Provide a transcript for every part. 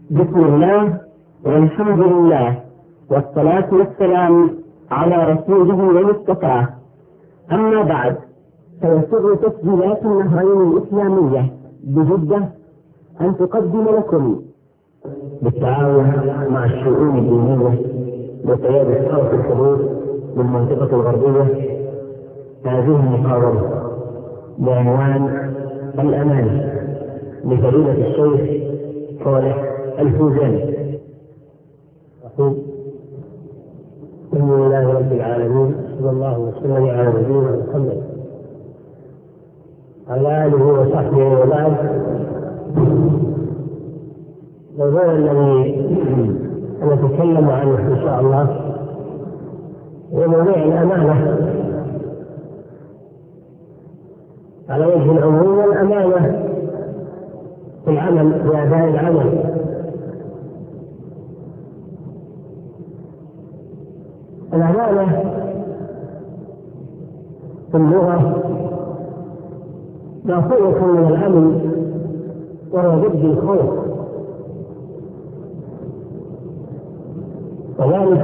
بسم الله والحمد لله والصلاة والسلام على رسوله ومصطفاه. أما بعد، فيسر تسجيلات النهرين الإسلامية بجدة أن تقدم لكم بالتعاون مع الشؤون الدينية وقيادة صوت الحدود بالمنطقة الغربية هذه المحاضرة بعنوان الأمان لفضيلة الشيخ صالح الفوزاني. الحمد لله رب العالمين، صلى الله وسلم على نبينا محمد على آله وصحبه. وبعد، الموضوع الذي نتكلم عنه إن شاء الله هو موضوع الأمانة على وجه العموم، والأمانة في العمل، في أداء العمل. الأمانة في اللغة مأخوذة من الأمن، وهو ضد الخوف، وذلك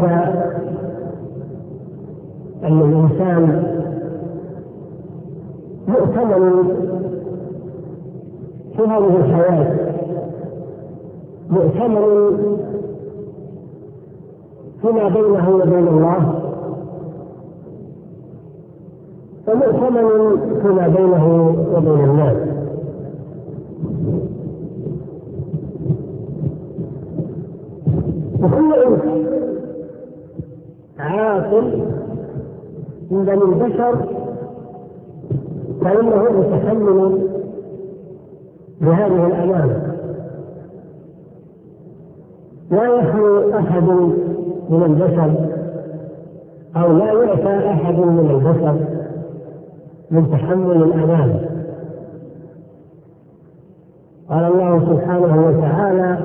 أن الإنسان مؤتمن في هذه الحياة، مؤتمن فيما بينه وبين الله، ومؤتمن فيما بينه وبين الناس. وكل إنسان عاقل من بني البشر فإنه متحمل بهذه الأمانة. لا يخلو أحد من البشر، أو لا يعفى أحد من البشر من تحمل الأمانة. قال الله سبحانه وتعالى: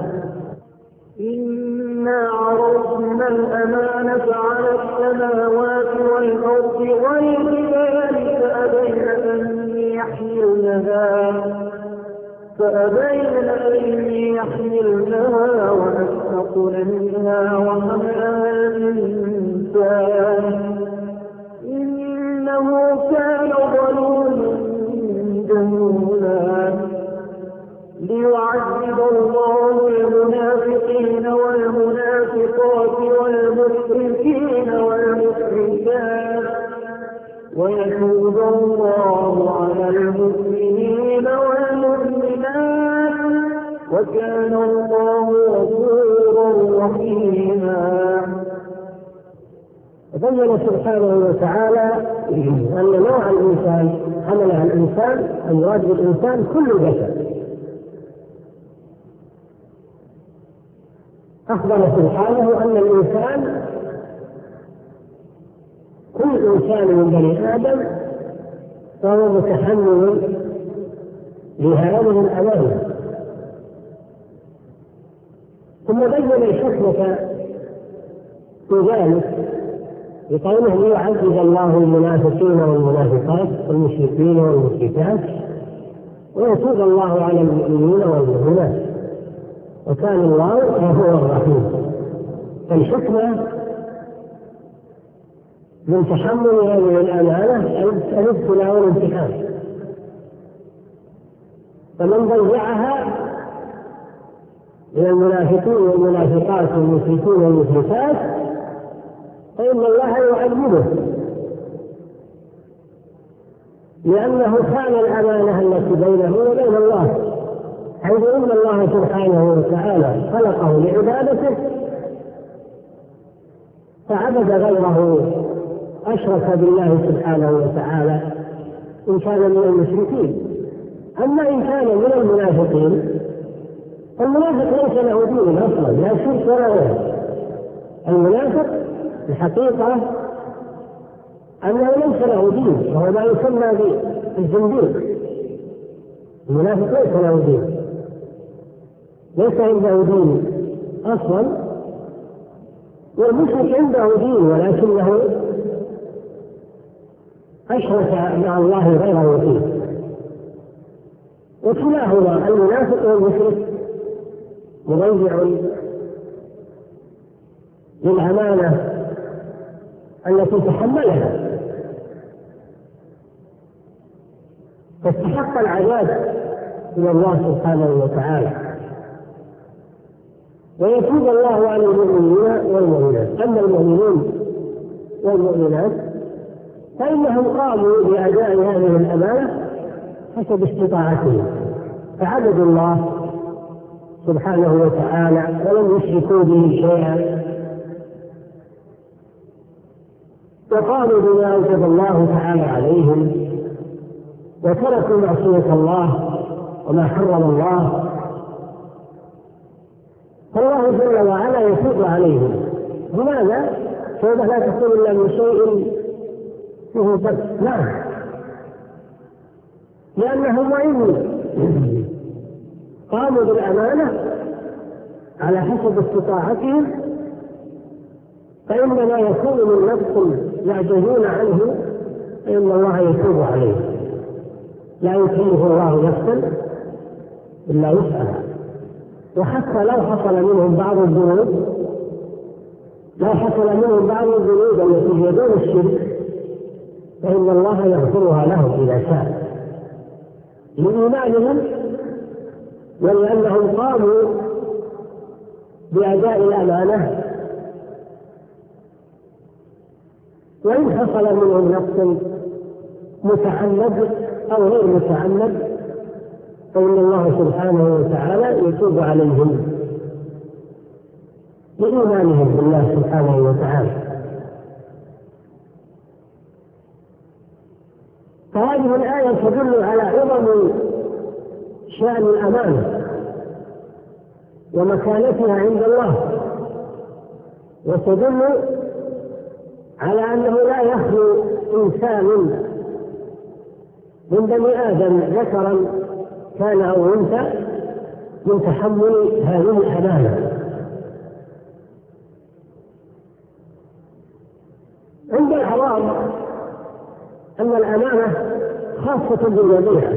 إنا عرضنا الأمانة على السماوات والأرض والجبال فأبين أن يحملنها وأشفقن منها وحملها الإنسان إنه كان ظلوما جهولا. ليعذب الله المنافقين والمنافقات والمشركين والمشركات ويتوب الله على المؤمنين والمؤمنات وكان الله غفورا رحيما. بين سبحانه وتعالى أن نوع الإنسان حملها الإنسان، المراد بالإنسان كل بشر. أخبر سبحانه أن الإنسان كل إنسان من بني آدم فهو متحمل لهذه الأمانة. ثم بين الحكمة في ذلك بقوله: ليعذب الله المنافقين والمنافقات والمشركين والمشركات ويتوب الله على المؤمنين والمؤمنات وكان الله غفورا رحيما. فالحكمة من تحمل هذه الأمانة الابتلاء والامتحان، فمن ضيعها من المنافقين والمنافقات والمشركين والمشركات فإن الله يعذبه، لأنه كان الأمانة التي بينه وبين الله، حيث إن الله سبحانه وتعالى خلقه لعبادته فعبد غيره، أشرك بالله سبحانه وتعالى إن كان من المشركين. أما إن كان من المنافقين فالمنافق ليس له دين أصلا، لا شرك ولا غيره. المنافق الحقيقة أنه ليس له دين، وهو ما يسمى بالزنديق. المنافق ليس له دين، ليس عنده دين أصلا، والمشرك عنده دين ولكنه أشرك مع الله غيره فيه. وكلاهما المنافق والمشرك مضيع للأمانة التي تحملها، فاستحق العذاب من الله سبحانه وتعالى. ويتوب الله على المؤمنين والمؤمنات. أما المؤمنون والمؤمنات فإنهم قاموا بأداء هذه الأمانة حسب استطاعتهم، فعبدوا الله سبحانه وتعالى ولم يشركوا به شيئا، وقاموا بما أوجب الله تعالى عليهم، وتركوا معصية الله وما حرم الله، فالله جل وعلا يتوب عليهم. لماذا؟ توبة لا تكون إلا من شيء فيه بس، لا، لأنهم وإن قاموا بالأمانة على حسب استطاعتهم فإنما يكون من نفس يعجزون عنه، فإن الله يتوب عليه. لا يكلف الله نفسا إلا وسعها. وحتى لو حصل منهم بعض الذنوب التي هي دون الشرك فإن الله يغفرها لهم إذا شاء، لإيمانهم ولأنهم قاموا بأداء الأمانة. وإن حصل منهم نقص متعمد أو غير متعمد فإن الله سبحانه وتعالى يتوب عليهم لإيمانهم بالله سبحانه وتعالى. فهذه الآية تدل على عظم شأن الأمانة ومكانتها عند الله، وتدل على أنه لا يخلو إنسان من بني آدم ذكرا كان أو أنثى من تحمل هذه الأمانة. عند العوام أن الأمانة خاصة بالوديعة.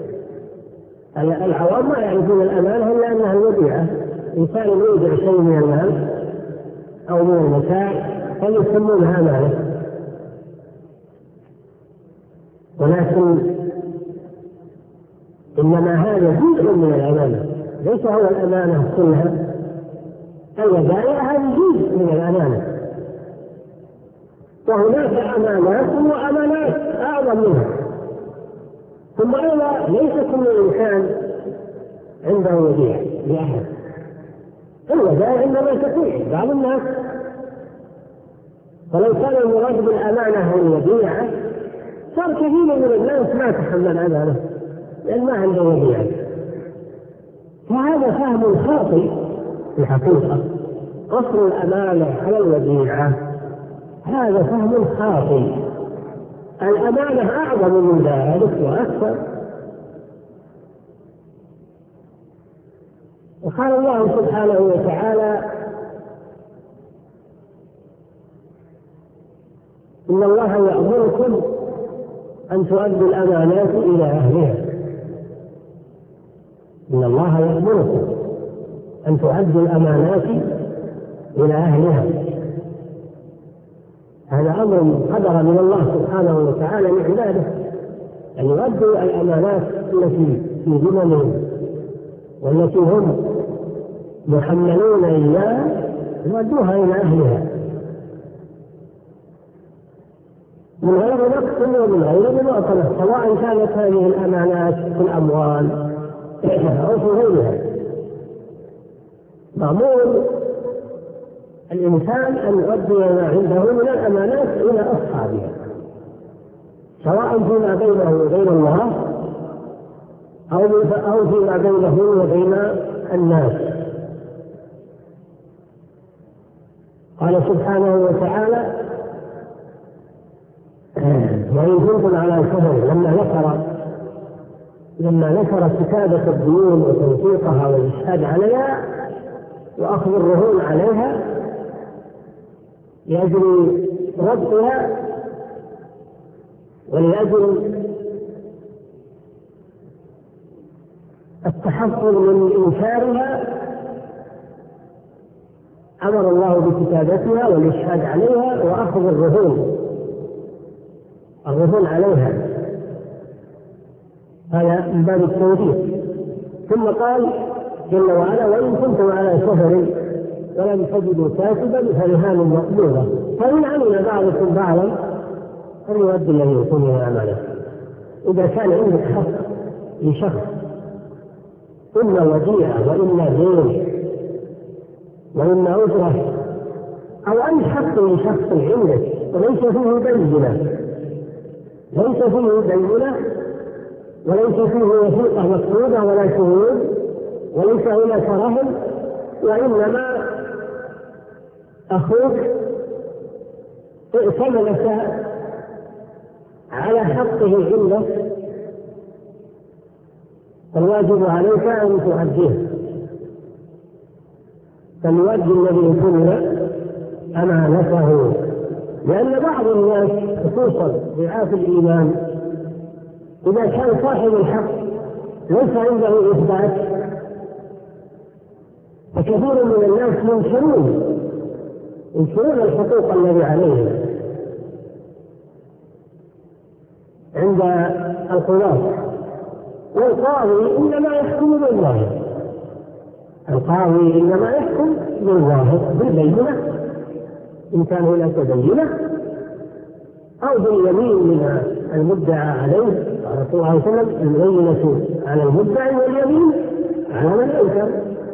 العوام ما يعرفون الأمانة إلا أنها الوديعة، إنسان يودع شيء من المال أو من المتاع فيسمونها أمانة، ولكن إنما هذا جزء من الأمانة، ليس هو الأمانة كلها. الودائع هذه جزء من الأمانة، وهناك أمانات وأمانات أعظم منها. ثم أيضا ليس كل إنسان عنده وديعة لأحد، الودائع إنما تكون بعض الناس. فلو كان المراد بالأمانة والوديعة صار كثير من الناس ما تحمل أمانة لأن ما عنده وديعة. فهذا فهم خاطئ في الحقيقة، قصر الأمانة على الوديعة هذا فهم خاطئ. الأمانة أعظم من ذلك وأكثر. وقال الله سبحانه وتعالى: إن الله يأمركم أن تؤدوا الأمانات إلى أهلها. إن الله يأمركم أن تؤدوا الأمانات إلى أهلها. هذا أمر قدر من الله سبحانه وتعالى لعباده أن يؤدوا الأمانات التي في ذممهم والتي هم محملون إياها يؤدوها إلى أهلها من غير نقص ومن غير مماطلة، سواء كانت هذه الأمانات في الأموال أو في غيرها. مأمور الإنسان أن يؤدي ما عنده من الأمانات إلى أصحابها، سواء فيما بينه وبين الله أو فيما بينه وبين الناس. قال سبحانه وتعالى: وإن كنتم على الكفر، لما ذكر كتابة الديون وتوثيقها والإشهاد عليها وأخذ الرهون عليها لأجل ربطها ولأجل التحفظ من إنكارها أمر الله بكتابتها والإشهاد عليها وأخذ الرهون عليها، هذا من باب التوثيق. ثم قال جل وعلا: وإن كنتم على سفر ولم تجدوا كاتبا فرهان مقبوضة، فإن عمل بعضكم بعضا فليؤدي الذي يؤتمنه أمانته. إذا كان عندك حق لشخص، إما وديعة وإما دين وإما أجرة، أو أي حق لشخص عندك وليس فيه بينة وليس فيه وثيقة مكتوبة ولا شهود وليس هناك رهن، وإنما أخوك ائتمنك على حقه عندك، فالواجب عليك أن تؤديه، فليؤدي الذي يكون أمانته. لأن بعض الناس خصوصا ضعاف الإيمان إذا كان صاحب الحق ليس عنده إثبات، فكثير من الناس ينكرون الحقوق الذي عليهم عند القضاة، والقاضي إنما يحكم بالظاهر، بالبينة إن كان هناك بينة، أو باليمين من المدعى عليه. قال صلى الله عليه وسلم: البينة على المدعي واليمين على من أنكر.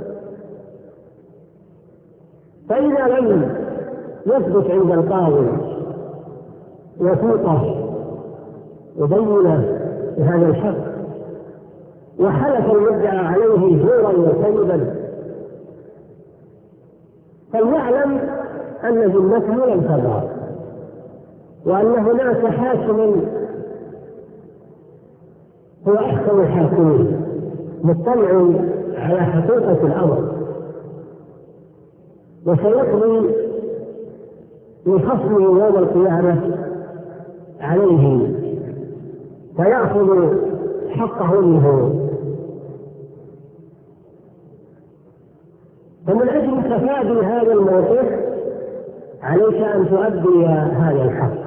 فإذا لم يثبت عند القاضي وثيقة وبينة بهذا الحق وحلف المدعى عليه زورا وكذبا، فليعلم أن ذمته لم تبرأ، وأن هناك حاكما هو أحكم الحاكمين مطلع على حقيقة الأمر، وسيقضي لخصمه يوم القيامة عليه فيأخذ حقه منه. فمن أجل تفادي هذا الموقف عليك أن تؤدي هذا الحق،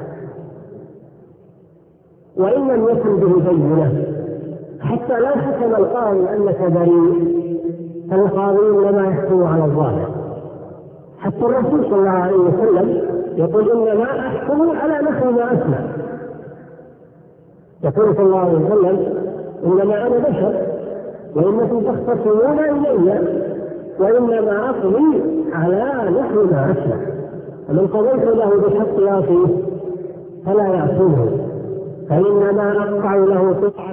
وإن لم يكن به بينة، حتى لا حكم القاضي أنك بريء، فالقاضي إنما يحكم على الظاهر. حتى الرسول صلى الله عليه وسلم يقول: إنما أحكم على نحو ما أسمع. يقول صلى الله عليه وسلم: إنما أنا بشر وإنكم تختصمون إلي وإنما أقضي على نحو ما أسمع، فمن قضيت له بحق يعصيه فلا يعصيه، فإنما أقطع له قطعة.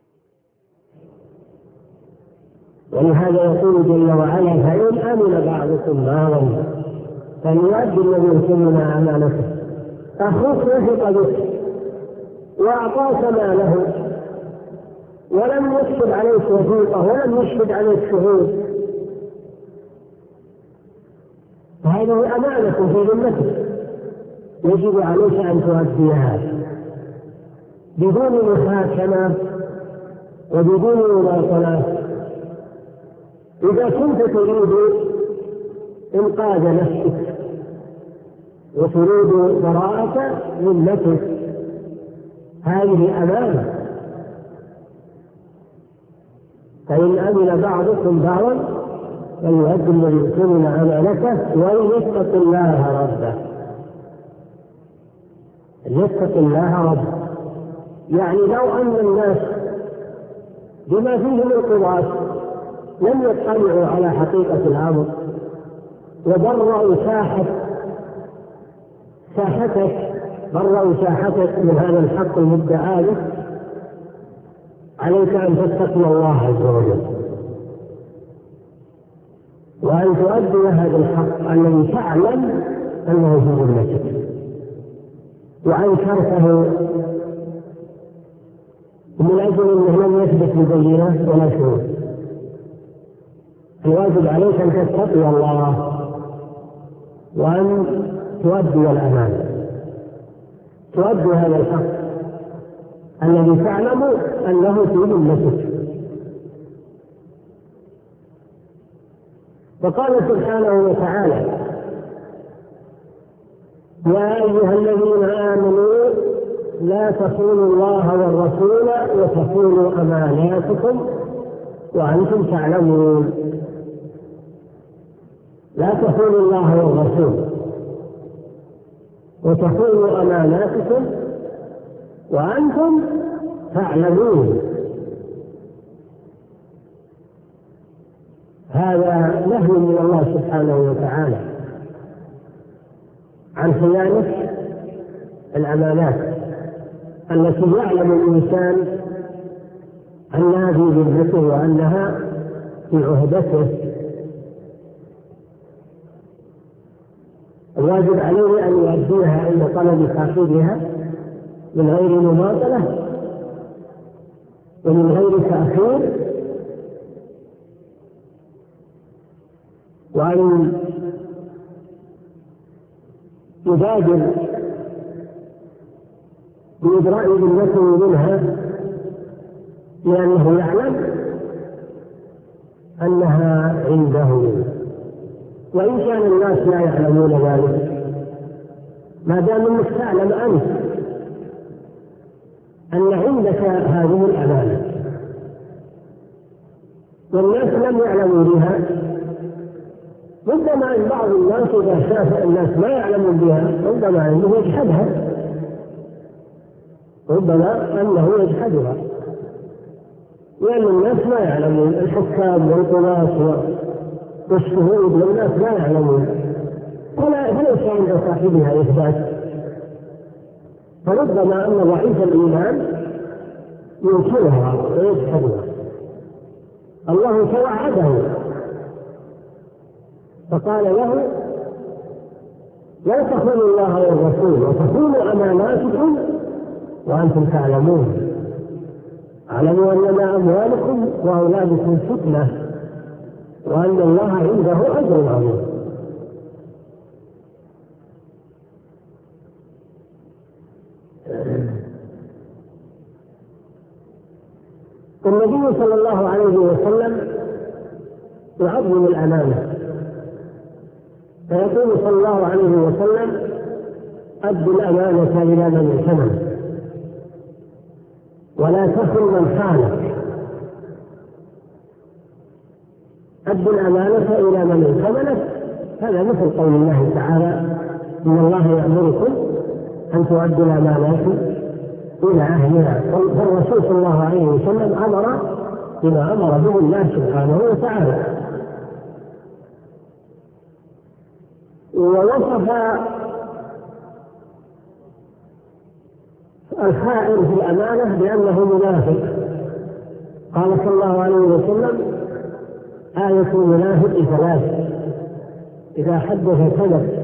ولهذا يقول جل وعلا: فإن أمن بعضكم بعضا فليؤدي الذي يؤتمن أمانته. أخوك وثق بك وأعطاك ماله ولم يكتب عليك وثيقة ولم يشهد عليك شهود، فهذه أمانة في ذمتك يجب عليك أن تؤديها بدون محاكمة وبدون مماطلة. إذا كنت تريد إنقاذ نفسك وتريد براءة ذمتك، هذه أمانة. فإن أمن بعضكم بعضا فليؤدي الذي يؤتمن أمانته وليتق الله ربه. يتق الله ربه يعني لو أن الناس بما فيه من قضاة لم يطلعوا على حقيقة الأمر وبرأوا ساحتك من هذا الحق المدعى له، عليك أن تتقي الله عز وجل وأن تؤدي هذا الحق الذي تعلم أنه في ذمتك، وأنكرته من أجل أنه لم يثبت ببينة ولا شهود. الواجب عليك أن تتقي الله وأن تؤدي الأمانة، تؤدي هذا الحق الذي تعلم أنه في ذمتك. فقال سبحانه وتعالى: يا أيها الذين آمنوا لا تخونوا الله والرسول وتخونوا أماناتكم وأنتم تعلمون. لا تخونوا الله والرسول وتخونوا أماناتكم وأنتم تعلمون. هذا نهي من الله سبحانه وتعالى عن خيانة الأمانات التي يعلم الإنسان أنها في ذمته وأنها في عهدته. الواجب عليه أن يؤديها عند طلب صاحبها من غير مماطلة ومن غير تأخير، وأن يبادر بإبراء ذمته منها لأنه يعلم أنها عنده، وإن كان الناس لا يعلمون ذلك، ما دام أنك تعلم أنت أن عندك هذه الأمانة والناس لم يعلموا بها، ربما أن بعض الناس إذا شاف الناس ما يعلمون بها ربما أنه يجحدها، ربما أنه يجحدها، لأن الناس ما يعلمون، الحكام والقضاة والشهود والناس لا يعلمون، فليس عند صاحبها إثبات، فربما أن ضعيف الإيمان ينكرها ويجحدها. الله توعده فقال له لا تخونوا الله والرسول وتخونوا أماناتكم وأنتم تعلمون. اعلموا أنما أموالكم وأولادكم فتنة وأن الله عنده أجر عظيم. النبي صلى الله عليه وسلم يعظم الأمانة، فيقول صلى الله عليه وسلم أدوا الأمانة إلى من ائتمن ولا تخن من خانك. أدوا الأمانة إلى من ائتمنك، هذا مثل قول الله تعالى إن الله يأمركم أن تؤدوا الأمانات إلى أهلها، فالرسول صلى الله عليه وسلم أمر بما أمر به الله سبحانه وتعالى، ووصف الخائن في الأمانة بأنه منافق. قال صلى الله عليه وسلم آية المنافق ثلاث: إذا حدث كذب،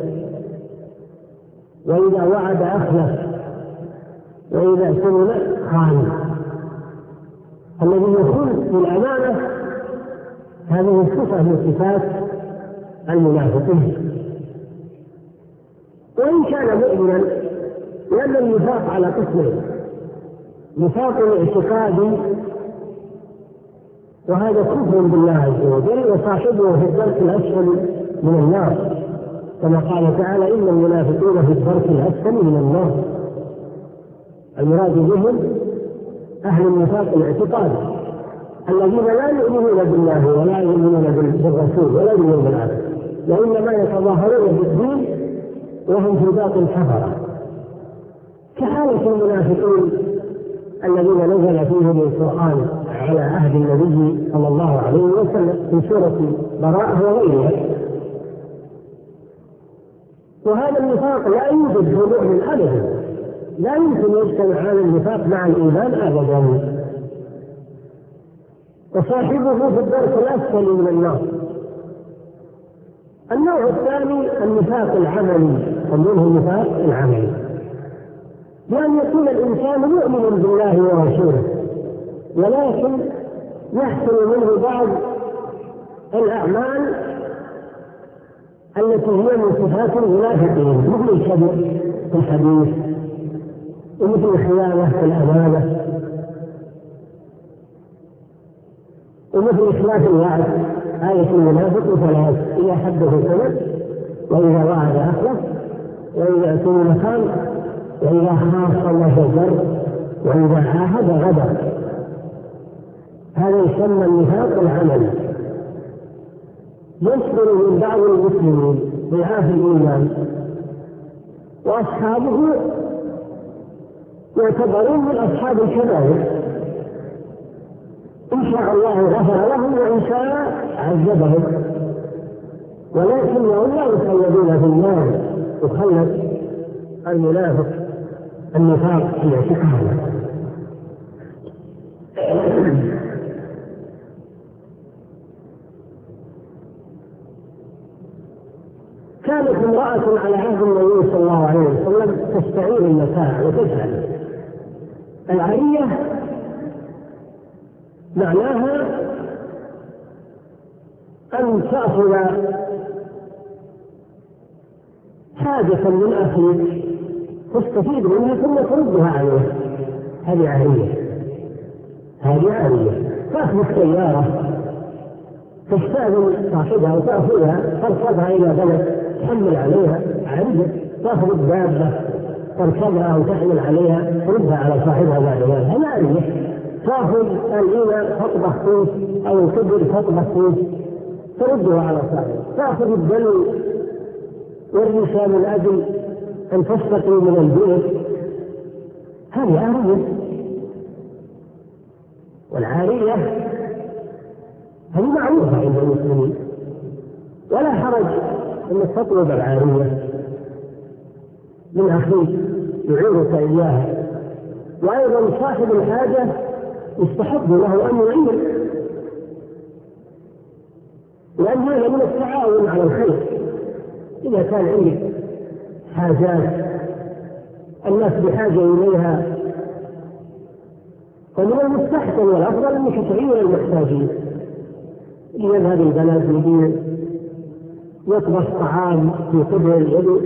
وإذا وعد أخلف، وإذا اؤتمن خان. الذي يخون في الأمانة هذه صفة من صفات المنافقين، وإن كان مؤمنا، لأن النفاق على قسمين: نفاق اعتقادي وهذا كفر بالله عز وجل وصاحبه في الدرك الأسفل من النار، كما قال تعالى إن المنافقين في الدرك الأسفل من النار. المراد بهم أهل النفاق الاعتقادي الذين لا يؤمنون بالله ولا يؤمنون بالرسول ولا باليوم الآخر، وإنما يتظاهرون بالدين وهم في باطن كفرة، كحالة المنافقين الذين نزل فيهم القرآن على عهد النبي صلى الله عليه وسلم في سورة براءة وغيرها. وهذا النفاق لا يوجد في المؤمن أبدا، لا يمكن يجتمع هذا النفاق مع الإيمان أبدا، وصاحبه في الدرك الأسفل من النار. النوع الثاني النفاق العملي، ومنه النفاق العملي، بأن يكون الإنسان مؤمن بالله ورسوله ولكن يحصل منه بعض الأعمال التي هي من صفات المنافقين، مثل الكذب في الحديث، ومثل الخيانة في الأمانة، ومثل إخلاف الوعد. آية المنافق ثلاث: إذا حدث كذب، وإذا وعد أخلف، وإذا اؤتمن خان، وإذا خاصم فجر، وإذا عاهد غدر. هذا يسمى النفاق العملي، يصدر من بعض المسلمين ضعاف الإيمان وأصحابه يعتبرون من أصحاب الكبائر، إن شاء الله غفر لهم وإن شاء عذبهم، ولكنهم لا يخلدون في النار، يخلد المنافق النفاق في اعتقاده. كانت امرأة على عهد النبي صلى الله عليه وسلم تستعير المتاع وتسأل. العارية معناها أن تأخذ حاجة من أخيك تستفيد منها ثم تردها عليه. هذه عارية. تأخذ السيارة تستأذن صاحبها وتأخذها تركبها إلى بلد تحمل عليها، عارية. تأخذ الدابة تركبها وتحمل عليها تردها على صاحبها بعد ذلك، هذه عارية. تأخذ الإناء تطبخ فيه أو الكبر تطبخ فيه تردها على صاحبها. تأخذ الدلو والرسالة من أجل أن تستقي من البيت، هذه عارية. والعارية هذه معروفة عند المسلمين، ولا حرج أن تطلب العارية من أخيك يعيرك إياها. وأيضا صاحب الحاجة يستحب له أن يعين، لأن هذا من التعاون على الخير. إذا كان عندك حاجات الناس بحاجة إليها فمن المستحسن والأفضل أنك تعين المحتاجين. يذهب البلد يبيع يطبخ طعام في قبل يده،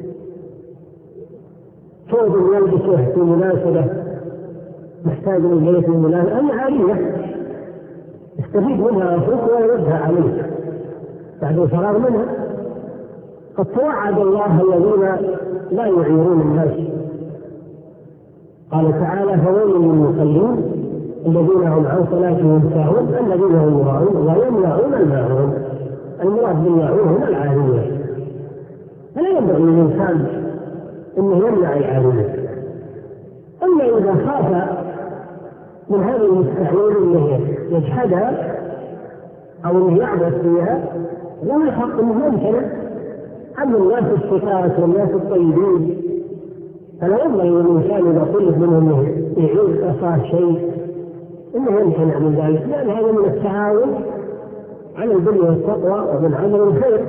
ثوب يلبسه في مناسبة محتاج إليه في مناسبة، أي عارية استفيد منها أخوك ويردها عليك بعد الفراغ منها. قد توعد الله الذين لا يعيرون الناس، قال تعالى: فويل للمصلين الذين هم عن صلاتهم ساهون الذين هم يراءون ويمنعون الماعون. المراد بالماعون هنا العارية، فلا ينبغي للإنسان أنه يمنع العارية. أما إذا خاف من هذه المستعير أنه يجحدها أو أنه يعبث فيها، لا يحق أنه يمتنع. أما الناس الصفات والناس الطيبين فلا ينبغي للإنسان إذا طلب منه أنه يعيد أخاه شيء إنه يمتنع من ذلك، لأن هذا من التعاون على البر والتقوى ومن عمل الخير.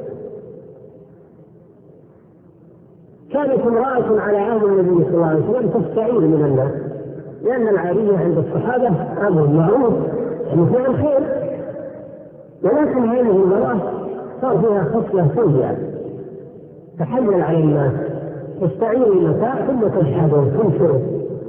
كانت امرأة على عهد النبي صلى الله عليه وسلم تستعير من الناس، لأن العارية عند الصحابة أمر معروف يعني فعل خير، ولكن هذه المرأة صار فيها خصلة سيئة تحمل على الناس، تستعير المتاع ثم تجحده تنكره،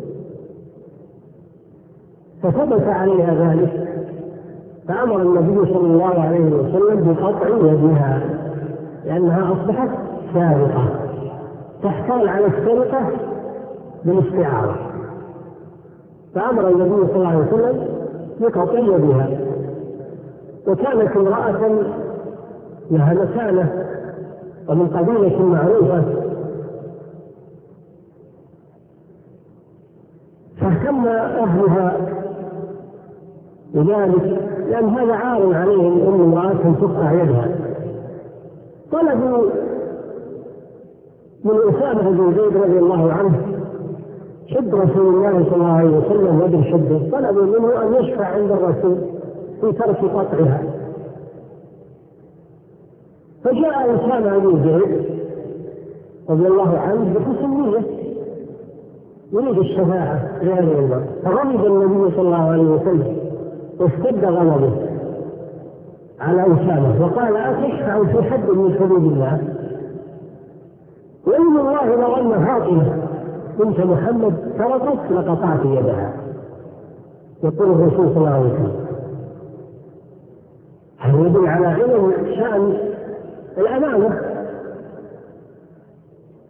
فثبت عليها ذلك، فأمر النبي صلى الله عليه وسلم بقطع يدها لأنها أصبحت سارقة تحتال على السرقة بالاستعارة. فأمر النبي صلى الله عليه وسلم بقطع يدها. وكانت امرأة لها مكانة ومن قبيلة معروفة، فاهتم أهلها بذلك لأن هذا عار عليهم أن امرأة تقطع يدها. طلبوا من أسامة بن زيد رضي الله عنه حب رسول الله صلى الله عليه وسلم وابن حبه، طلبوا منه أن يشفع عند الرسول في ترك قطعها. فجاء أسامة بن زيد رضي الله عنه بحسن نية يريد الشفاعة لهذه المرأة، فغضب النبي صلى الله عليه وسلم واشتد غضبه على أسامة وقال: أتشفع في حد من حدود الله؟ وإن الله لظن خاطئة كنت محمد سرقت لقطعت يدها. يقول الرسول صلى الله عليه وسلم. هذا يدل على علم شأن الأمانة.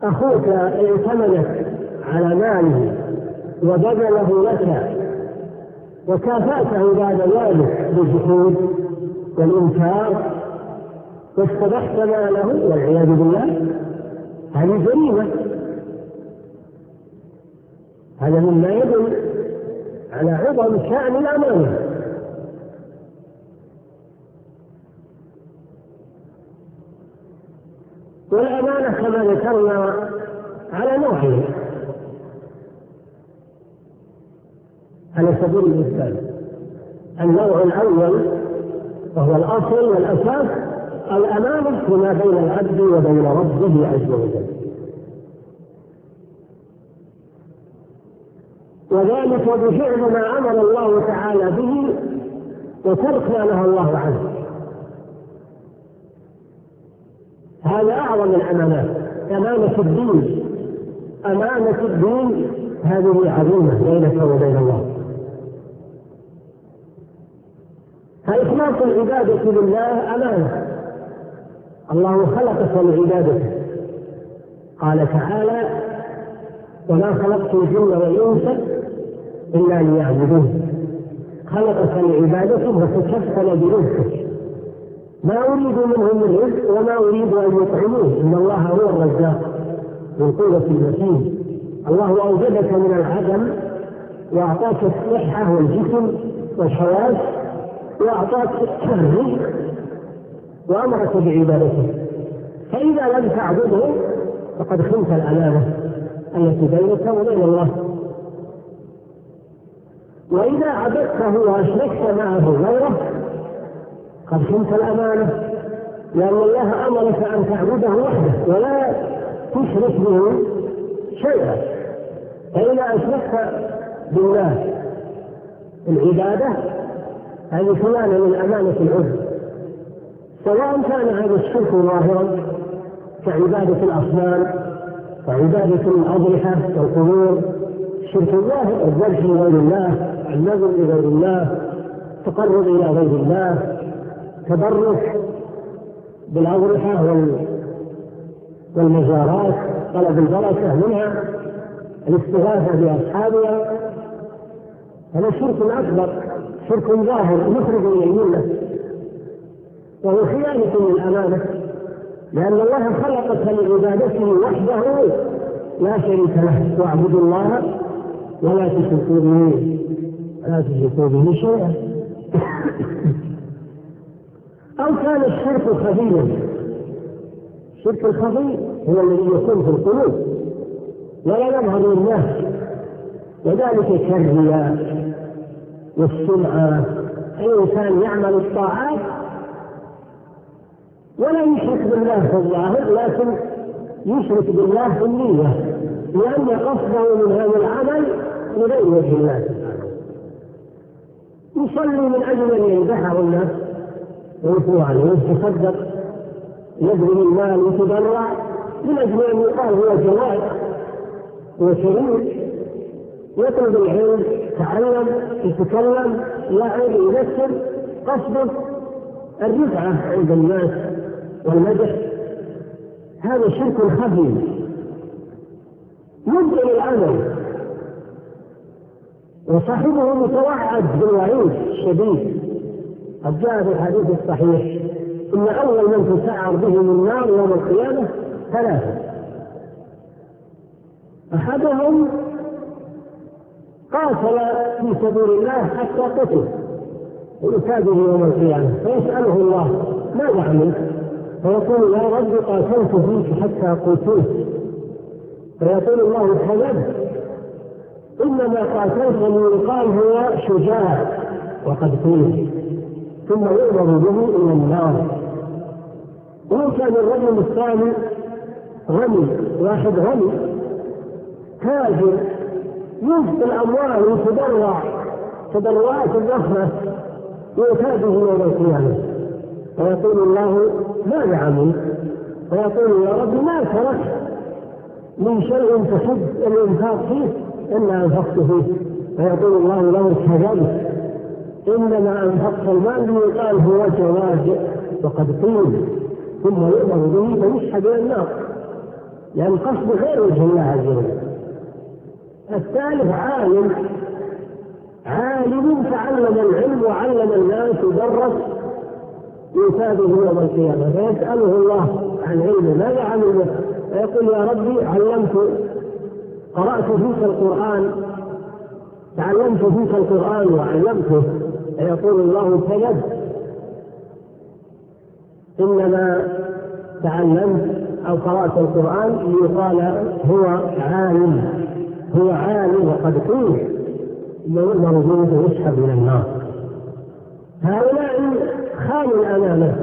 أخوك ائتمنك على ماله وبذله لك وكافأته بعد ذلك بالجحود والإنكار واستبحت ماله والعياذ بالله، هذه جريمة. هذا مما يدل على عظم شأن الأمانة. والأمانة كما ذكرنا على نوعين على سبيل المثال. النوع الأول وهو الأصل والأساس الأمانة فيما بين العبد وبين ربه عز وجل، وذلك بفعل ما أمر الله تعالى به وترك ما نهى الله عنه. هذا أعظم الأمانات. أمانة الدين، أمانة الدين هذه عظيمة بينك وبين الله. فإخلاص العبادة لله أمانة. الله خلقك لعبادته، قال تعالى: وما خلقت الجن والإنس إلا ليعبدون. خلقك لعبادته وتكفل برزقك، ما أريد منهم من رزق وما أريد أن يطعموه، إن الله هو الرزاق ذو القوة المتين. الله أوجدك من العدم وأعطاك الصحة والجسم والحواس وأعطاك الرزق وأمرك بعبادته، فإذا لم تعبده فقد خنت الأمانة التي بينك وبين الله. وإذا عبدته وأشركت معه غيره قد خنت الأمانة، لأن الله أمرك أن تعبده وحده ولا تشرك به شيئا. فإذا أشركت بالله العبادة هذه كمان من أمانة العبد، سواء كان هذا الشرك ظاهرا كعبادة الأصنام وعبادة الأضرحة والقبور، الشرك الظاهر الذبح لغير الله، النذر لغير الله، تقرب إلى غير الله، تبرك بالأضرحة والمزارات، طلب البركة منها، الاستغاثة بأصحابها، هذا شرك أكبر، شرك ظاهر مخرج من الملة وهو خيانة للأمانة، لأن الله خلقك لعبادته وحده لا شريك له، واعبدوا الله ولا تشركوا به شيئا. أو كان الشرك خفيا. الشرك الخفي هو الذي يكون في القلوب ولا يظهر للناس، وذلك كالرياء والسمعة. الإنسان يعمل الطاعات ولا يشرك بالله في الظاهر، لكن يشرك بالله في النية، لأن قصده من هذا العمل لغير وجه الله. يصلي من أجل أن يمدحه الناس ويثنوا عليه، يتصدق، يبذل المال ويتبرع من أجل أن يقال هو جواد وكريم، يطلب العلم، يتعلم، يتكلم، يعظ، يذكر، قصده الرفعة عند الناس والمدح. هذا شرك خفي يبطل العمل، وصاحبه متوعد بالوعيد الشديد. قد جاء في الحديث الصحيح: إن أول من تسعر بهم النار يوم القيامة ثلاثة: أحدهم قاتل في سبيل الله حتى قتل ويتابه يوم القيامة، فيسأله الله: ماذا عملت؟ فيقول: يا رب قاتلت فيك حتى قتلت. فيقول الله: كذبت، إنما قاتلتني يقال هو شجاع وقد قيل، ثم يؤمر به إلى النار. وكان الرجل الثاني غني، واحد غني تاجر ينفق الأموال ويتبرع تبرعات ضخمة ويتابه يوم القيامة، فيقول الله: ماذا عملت؟ فيقول: يا رب ما تركت من شيء تحب الإنفاق فيه إلا أنفقت فيه. فيقول الله له: كذلك، إنما أنفقت المال ليقال هو جواد وقد قيل، ثم يؤمر به فيسحب إلى النار. لأن قصد غير وجه الله عز وجل. الثالث عالم تعلم العلم وعلم الناس ودرس يثابه يوم القيامة، فيسأله الله عن علمه ماذا عمل به، فيقول يا ربي قرأت فيك القرآن، تعلمت فيك القرآن وعلمته، فيقول الله كذب، إنما تعلمت أو قرأت القرآن ليقال هو عالم وقد قيل إنه يؤمر به ويسحب من النار. هؤلاء خانوا الأمانة،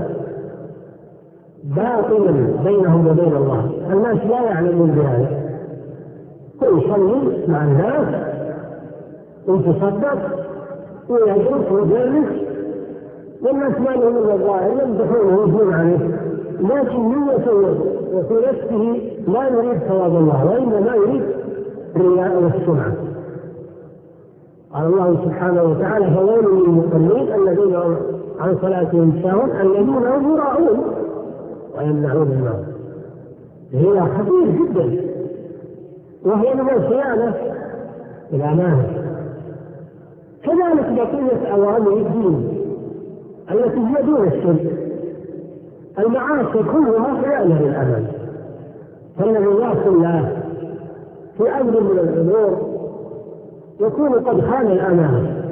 باطلا بينهم وبين الله، الناس لا يعلمون بهذا، كل يصلي مع الناس ويتصدق ويدرس ويدرس، والناس ما لهم الا الظاهر، يمدحونه ويثنون عليه، لكن نيته وفي نفسه لا يريد ثواب الله، وانما يريد الرياء والسمعه. قال الله سبحانه وتعالى فويل للمصلين الذين عن صلاتهم ساهون الذين هم يراءون ويمنعون الناس. هي خطير جدا، وهي من الخيانه الامانه. كذلك بقيه اوامر الدين التي هي دون الشرك، المعاصي كلها خيانه للامانه، فالذي يعصي الله في امر من الامور يكون قد خان الامانه،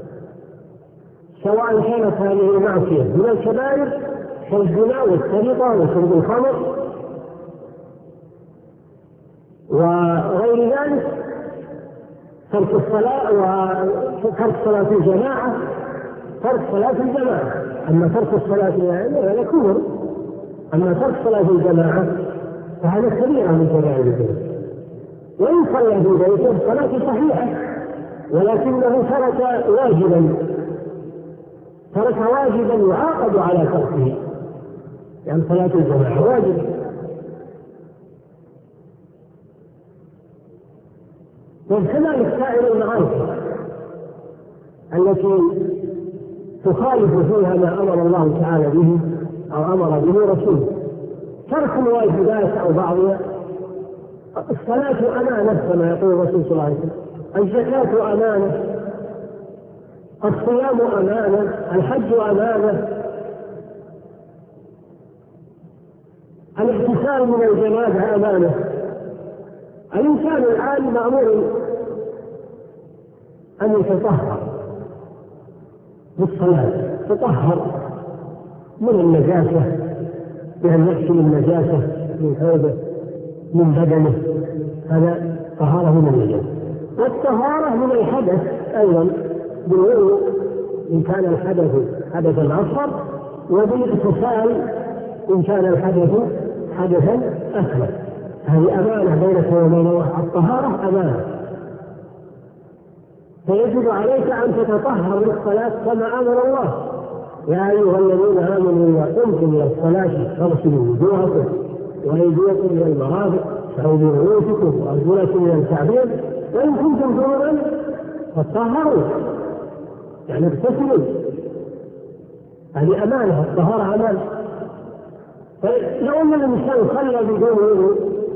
سواء كانت هذه معصيه من الكبائر كالزنا والسرقه وشرب الخمر وغير ذلك، ترك الصلاه وترك صلاه الجماعه، ترك صلاه الجماعه. اما ترك الصلاه هذا كفر، اما ترك صلاه الجماعه فهذا كبيره من كبائر الذنوب. وان صلى في بيته الصلاه صحيحه ولكنه ترك واجبا يعاقب على تركه، يعني صلاة الجماعة واجب. وكذلك سائر المعاصي التي تخالف فيها ما أمر الله تعالى به أو أمر به رسوله، ترك الواجبات أو بعضها. الصلاة أمانة كما يقول الرسول صلى الله عليه وسلم، الزكاة أمانة، الصيام أمانة، الحج أمانة، الاغتسال من الجنابة أمانة. الإنسان العالم مأمور أن يتطهر بالصلاة، يتطهر من النجاسة، بأن يغسل النجاسة من ثوبه من بدنه، هذا طهارة من النجاسة. والطهارة من الحدث أيضا بالوضوء إن كان الحدث حدثا أصغر، وبالاغتسال إن كان الحدث حدثا أكبر. هذه أمانة بينك وبين الله، الطهارة أمانة، فيجب عليك أن تتطهر للصلاة كما أمر الله. يا أيها الذين آمنوا إذا قمتم إلى الصلاة فاغسلوا وجوهكم وأيديكم إلى المرافق فاغسلوا رؤوسكم وأرجلكم إلى الكعبين وإن كنتم جنبا فطهروا، يعني اغتسلوا. هذه أمانة، الطهارة أمانة. فلو أن الإنسان صلى بدون وضوء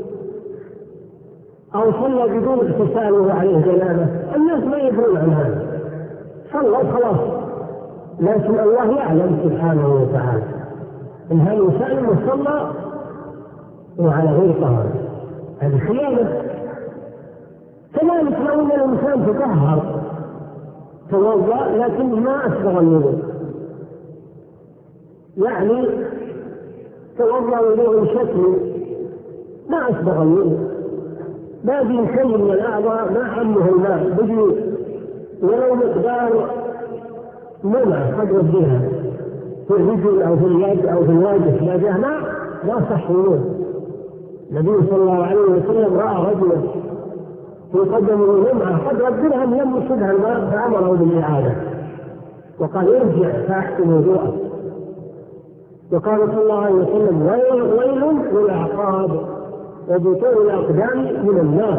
أو صلى بدون اغتسال وعليه جنابة، الناس ما يدرون عن هذا، صلى خلاص، لكن الله يعلم سبحانه وتعالى إن هذا الإنسان صلى وعلى غير طهارة، هذه خيانة. كذلك لو أن الإنسان تطهر توضأ لكن ما أسبغ الوضوء، يعني توضأ وضوء شكل ما أسبغ الوضوء، باقي شيء من الأعضاء ما عمه الماء، بدي ولو مقدار منع قدر بها في الرجل أو في اليد أو في الوجه لا جاء ماء لا صح وضوء. النبي صلى الله عليه وسلم رأى رجلا في قدمه لمعة قدر الدرهم لم يصبها الماء فأمره بالإعادة وقال ارجع فأحسن وضوءك. وقال صلى الله عليه وسلم ويل للأعقاب وبطون الأقدام من النار،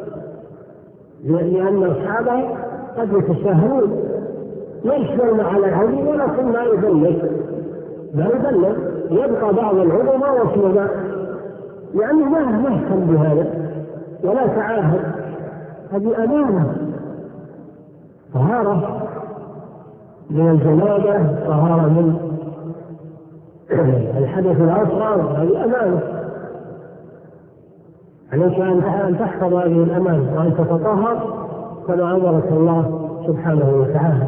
لأن أصحابه قد يتساهلون يشملون على العظيم ولكن ما يبلغ يبقى بعض العظماء وصلنا لأنه ما يهتم بهذا ولا تعاهد. هذه أمانة، طهارة من الجنابة، طهارة من الحدث الأصغر، هذه أمانة. عليك أن تحفظ هذه الأمانة وأن تتطهر كما أمرك الله سبحانه وتعالى.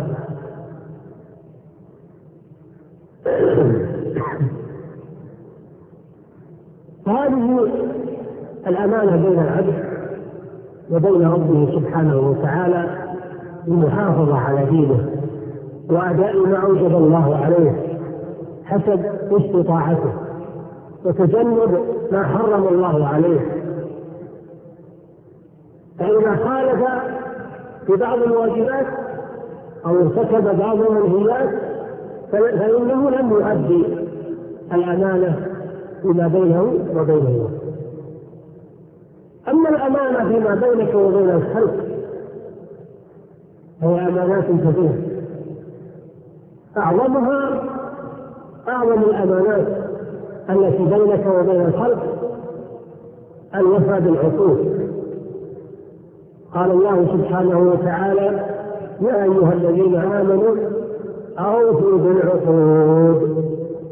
فهذه الأمانة بين العبد وبين ربه سبحانه وتعالى المحافظة على دينه وأداء ما أوجب الله عليه حسب استطاعته، وتجنب ما حرم الله عليه. فإذا خالف في بعض الواجبات أو ارتكب بعض المنهيات فإنه لم يؤدي الأمانة فيما بينه وبين الله. أما الأمانة فيما بينك وبين الخلق هي أمانات كثيرة، أعظم الأمانات التي بينك وبين الخلق الوفاء بالعقود. قال الله سبحانه وتعالى: يا أيها الذين آمنوا أوفوا بالعقود.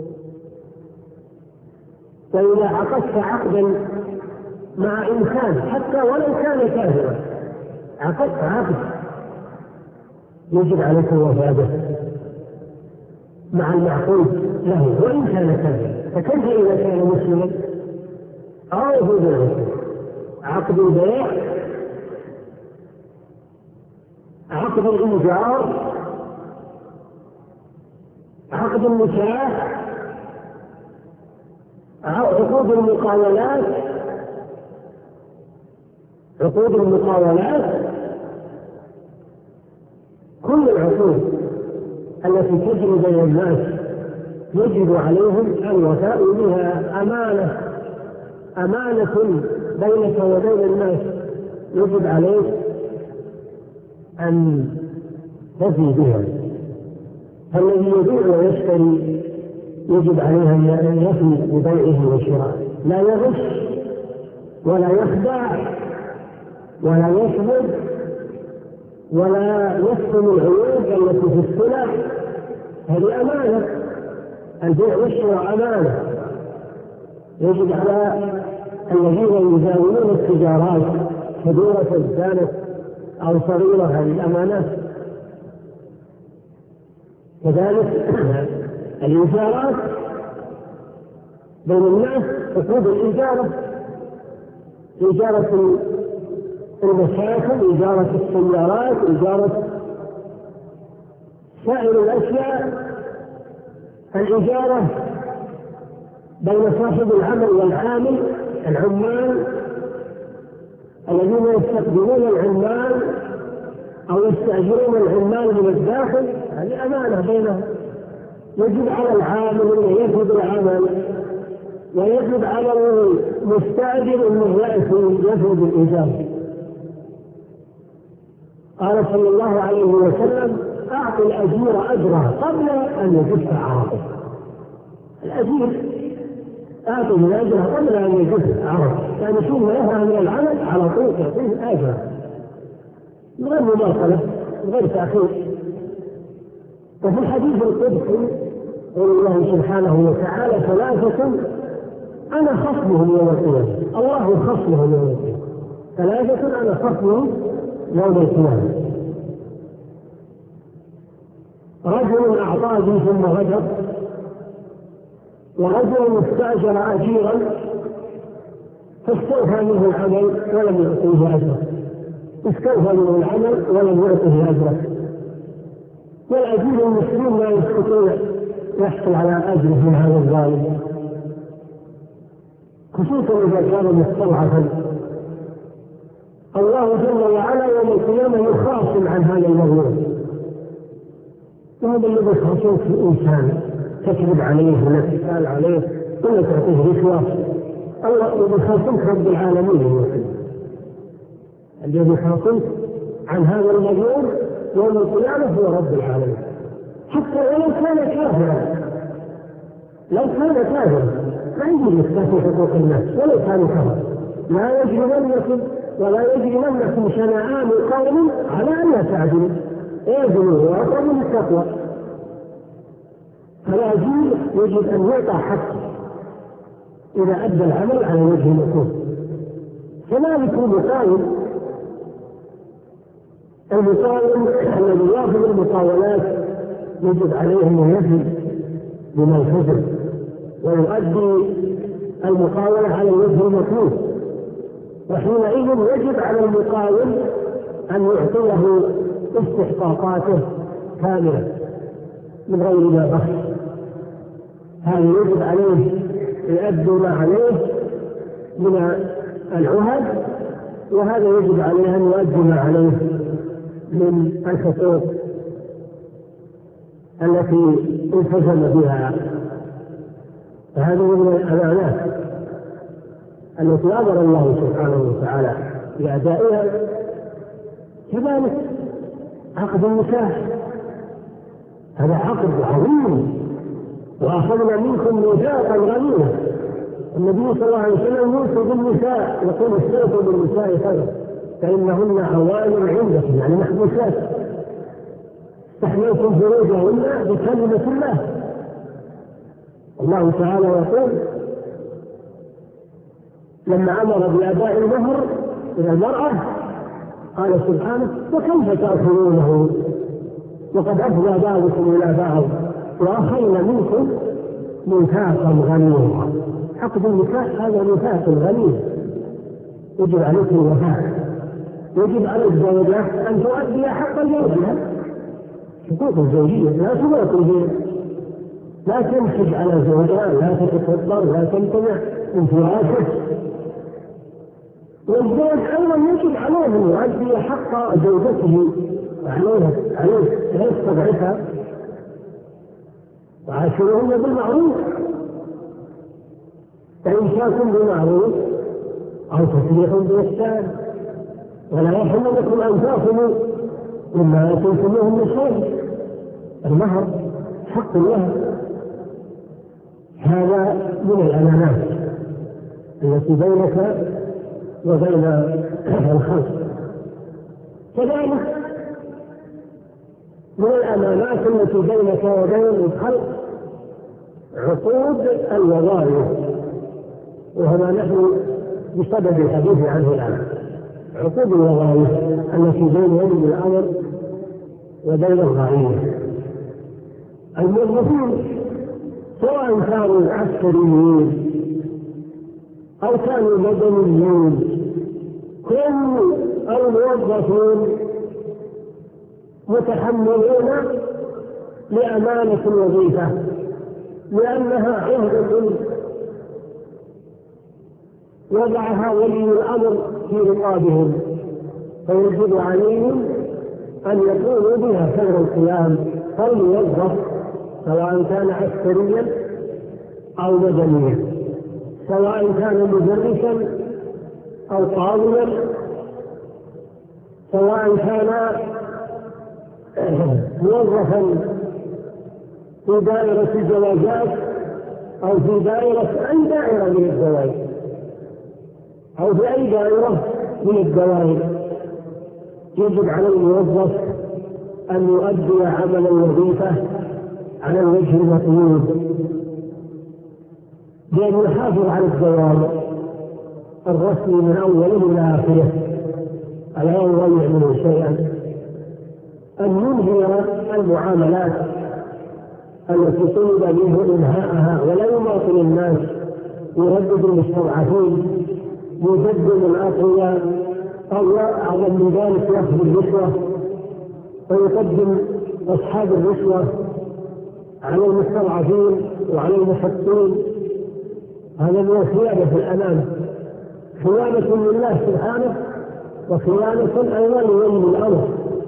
فإذا عقدت عقدا مع إنسان حتى ولو كان كافرا، عقدت عقد يجب عليك الوفاء به مع المعقود له وإن كان كافرا. فكيف إذا كان مسلما؟ أوفوا بالعقود. عقد البيع، عقد الإيجار، عقد النكاح، عقود المقاولات. عقود المقاولات كل العقود التي تجري بين الناس يجب عليهم الوفاء بها. أمانة بينك وبين الناس يجب عليك أن تفي بها. فالذي يبيع ويشتري يجب عليه أن يفي ببيعه وشرائه، لا يغش ولا يخدع ولا يكذب ولا يكتم العيوب التي في السلع. هذه أمانة، البيع والشراء أمانة. يجب على الذين يزاولون التجارات كبيرة كانت أو صغيرة هذه الأمانات. كذلك الإيجارات بين الناس، عقود الإيجارة، إيجارة المساكن، إيجارة السيارات، إيجارة سائر الأشياء. الإيجارة بين صاحب العمل والعامل، العمال الذين يستخدمون العمال أو يستأجرون العمال من الداخل، هذه أمانة بينهم. يجب على العامل أن يفرض العمل، ويجب على المستأجر أنه يفرض الإيجار. قال صلى الله عليه وسلم: أعط الأجير أجره قبل أن يجف عرضه. الأجير أعطه الأجر قبل أن يجف عرضه، يعني شو ما يفعل من العمل على طول يعطيه أجر، من غير مماطلة، من غير تأخير. وفي الحديث القدسي قول الله سبحانه وتعالى: ثلاثة أنا خصمهم يوم القيامة. الله خصمهم يوم القيامة. ثلاثة أنا خصمهم يوم القيامة: رجل أعطاني ثم غدر، ورجل استأجر أجيرا فاستوفى منه العمل ولم يعطيه أجره. استوفى منه العمل ولم يعطيه أجره. والأجير المسلم لا يستطيع يحصل على أجره من هذا الظالم، خصوصا إذا كان مستضعفا. الله جل وعلا يوم القيامة يخاصم عن هذا المظلوم. وهذا الذي يخاصم في إنسان تكذب عليه ولا تسأل عليه ولا تعطيه رشوة، الله يخاصمك رب العالمين. الذي يخاصمك عن هذا المظلوم يوم القيامة هو رب العالمين، حتى ولو كان كافرا. لو كان كافرا ما يجوز يختفي حقوق الناس ولو كانوا كفر. لا يجرمنكم ولا يجرمنكم شنآن قوم على أن لا تعدلوا اعدلوا وأقرب للتقوى. فالعدل يجب أن يعطى حقه إذا أدى العمل على وجه المطلوب. كذلك المقاول الذي يأخذ المقاولات يجب عليه أن يفي بما التزم ويؤدي المقاولة على الوجه المطلوب، وحينئذ يجب على المقاول أن يعطيه استحقاقاته كاملة من غير ما بخس. هذا يجب عليه يؤدي ما عليه من العهد، وهذا يجب عليه أن يؤدي ما عليه من الحقوق التي التزم بها. فهذه من الأمانات التي أمر الله سبحانه وتعالى بأدائها. كذلك عقد النكاح هذا عقد عظيم، وأخذنا منكم ميثاقا غليظا. النبي صلى الله عليه وسلم يوصي بالنساء يقول استوصوا بالنساء خيرا فإنهن عوائل عندكم، يعني محبوسات تحملكم فروجهن بكلمة الله. الله تعالى يقول لما أمر بأداء المهر إلى المرأة قال سبحانه وكيف تأخذونه وقد أفضى بعضكم إلى بعض وأخذنا منكم ميثاقا غليظا. عقد النكاح هذا ميثاق غليظ يجب عليكم الوفاء. يجب على الزوجة أن تؤدي حق زوجها، حقوق الزوجية لا تباطل، لا تنحج على زوجها، لا تتكبر، لا تمتنع من فراشه. والزوج أيضا يجب عليه أن يؤدي حق زوجته عليه لا يستضعفها. وعاشروهن بالمعروف فإمساك بمعروف أو تسريح بإحسان، ولا يحل لكم أن تأخذوا مما آتيتموهن شيئا. المهر حق الله. هذا من الأمانات التي بينك وبين الخلق. كذلك من الأمانات التي بينك وبين الخلق عقود الوظائف، وهذا نحن بصدد الحديث عنه الآن. عقود الوظائف التي بين ولي الأمر وبين الرعية. الموظفين سواء كانوا عسكريين أو كانوا مدنيين، كل الموظفين متحملون لأمانة الوظيفة، لأنها عهدة وضعها ولي الأمر في رقابهم، فيجب عليهم أن يقوموا بها خير القيام. فالموظف سواء كان عسكريا أو مدنيا، سواء كان مدرسا أو قاضيا، سواء كان موظفا في دائرة الزواجات أو في دائرة أي دائرة من الزواج أو في أي دائرة من الدوائر، يجب على الموظف أن يؤدي عمل الوظيفة على الوجه المطلوب، بأن يحافظ على الدوام الرسمي من أوله إلى آخره على أن لا يعمل شيئا، أن ينهي المعاملات التي طلب منه إنهاءها ولا يماطل الناس، يردد المستضعفين، يجدد الأقوياء، أو أعظم من ذلك يأخذ الرشوة ويقدم أصحاب الرشوة على المستضعفين وعلى المحقين. هذا من الخيانة في الأمانة، خيانة لله سبحانه وخيانة أيضا لولي الأمر.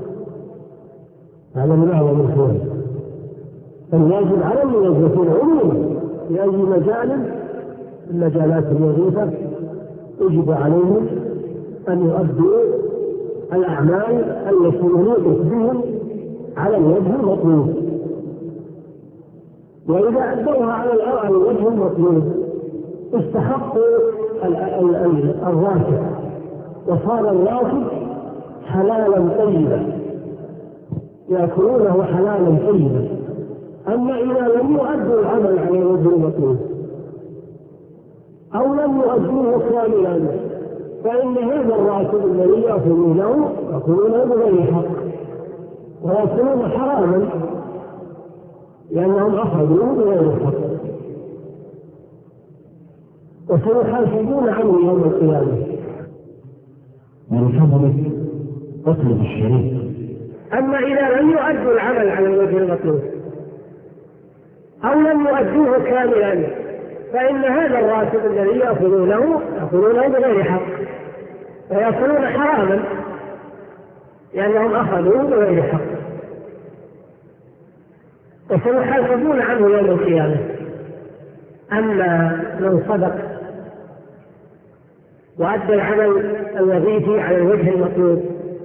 هذا من أعظم الخيانة. فالواجب على الموظفين عموما في أي مجال من مجالات الوظيفة يجب عليهم أن يؤدوا الأعمال التي يليق بهم على الوجه المطلوب، وإذا أدوها على الوجه المطلوب استحقوا الراتب، وصار الراتب حلالا طيبا، يأكلونه حلالا طيبا. أما إذا لم يؤدوا العمل على وجه المطلوب أو لم يؤدوه كاملا فإن هذا الراتب الذي يأكلونه بغير حق، ويأكلون حراما لأنهم أخذوه بغير حق، وسيحاسبون عنه يوم القيامة. من فضلك اطلب الشريك. أما إذا لم يؤدوا العمل على الوجه المطلوب أو لم يؤدوه كاملا فإن هذا الراتب الذي يأكلونه بغير حق، ويأكلون حراما لأنهم أخذوه بغير حق، وسيحاسبون عنه يوم القيامة. أما من صدق وأدى العمل الوظيفي على الوجه المطلوب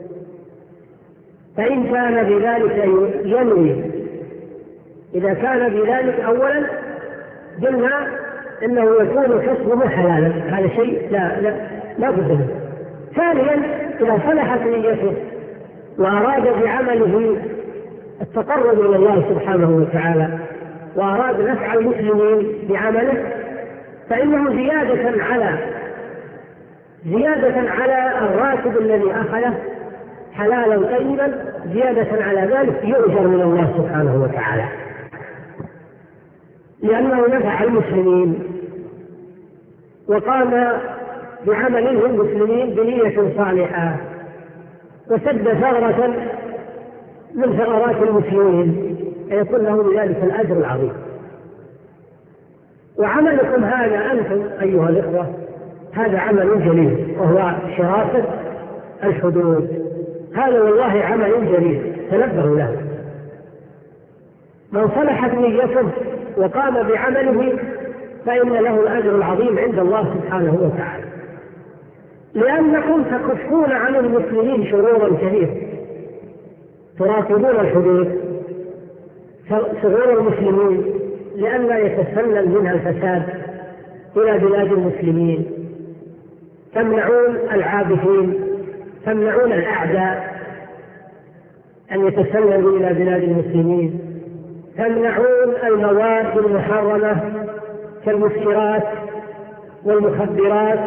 فإن كان بذلك ينوي، إذا كان بذلك أولا قلنا إنه يكون كسبه حلالا، هذا شيء لا بد منه. ثانيا إذا صلحت نيته وأراد بعمله التقرب إلى الله سبحانه وتعالى وأراد نفع المسلمين بعمله فإنه زيادة على الراتب الذي أخذه حلالا طيبا، زيادة على ذلك يؤجر من الله سبحانه وتعالى، لأنه نفع المسلمين وقام بعمل للمسلمين بنية صالحة وسد ثغرة من ثغرات المسلمين، فيكون له بذلك الأجر العظيم. وعملكم هذا أنتم أيها الإخوة هذا عمل جليل، وهو شراسة الحدود. هذا والله عمل جليل تنبهوا له. من صلحت نيته وقام بعمله فإن له الأجر العظيم عند الله سبحانه وتعالى، لأنكم تكفون عن المسلمين شرورا كثيرا، تراقبون الحدود شرور المسلمين لئلا يتسلل منها الفساد إلى بلاد المسلمين، تمنعون العابثين، تمنعون الأعداء أن يتسللوا إلى بلاد المسلمين، تمنعون المواد المحرمة كالمسكرات والمخدرات،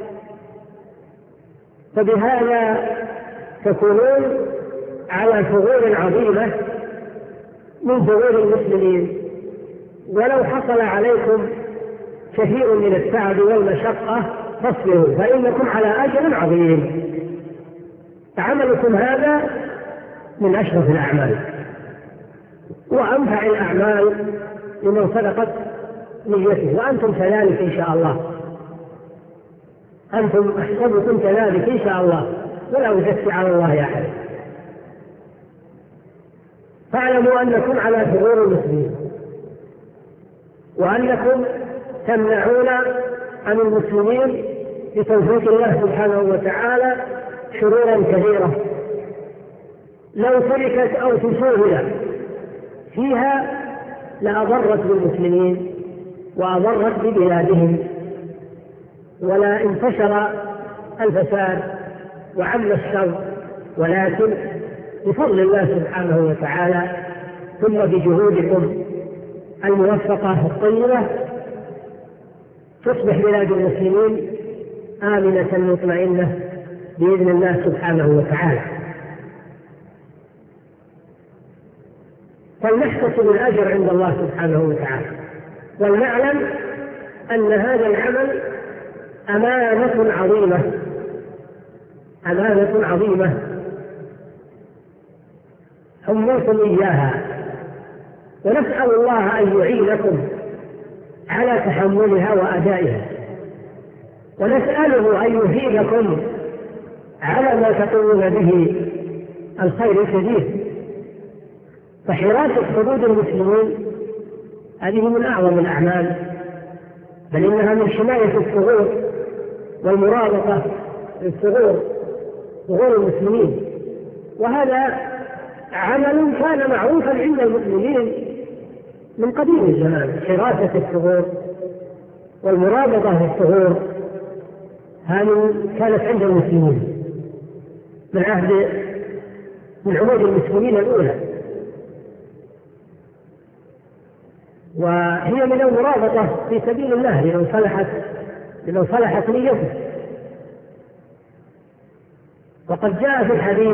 فبهذا تكونون على ثغور عظيمة من ثغور المسلمين. ولو حصل عليكم كثير من التعب والمشقة فاصبروا فإنكم على أجر عظيم. عملكم هذا من أشرف الأعمال وأنفع الأعمال لمن صدقت نيته، وأنتم كذلك إن شاء الله، أنتم أحسبكم كذلك إن شاء الله، ولا أزكي على الله أحد. فاعلموا أنكم على ثغور المسلمين، وأنكم تمنعون عن المسلمين بتوفيق الله سبحانه وتعالى شرورا كثيرة لو تركت أو تسهل فيها لأضرت بالمسلمين وأضرت ببلادهم، ولا انتشر الفساد وعم الشر، ولكن بفضل الله سبحانه وتعالى ثم بجهودكم الموفقة الطيبة تصبح بلاد المسلمين آمنة مطمئنة بإذن الله سبحانه وتعالى. فلنحتسب الأجر عند الله سبحانه وتعالى، ولنعلم أن هذا العمل أمانة عظيمة حملتم إياها، ونسأل الله أن يعينكم على تحملها وأدائها، ونسأله أن يفيدكم على ما تقومون به الخير الكثير. فحراسة حدود المسلمين هذه من أعظم الأعمال، بل إنها من حماية الثغور والمرابطة للثغور ثغور المسلمين، وهذا عمل كان معروفا عند المسلمين من قديم الزمان، حراسة الثغور والمرابطة في الثغور هذه كانت عند المسلمين من عهود المسلمين الأولى، وهي من المرابطة في سبيل الله لو صلحت نيته. وقد جاء في الحديث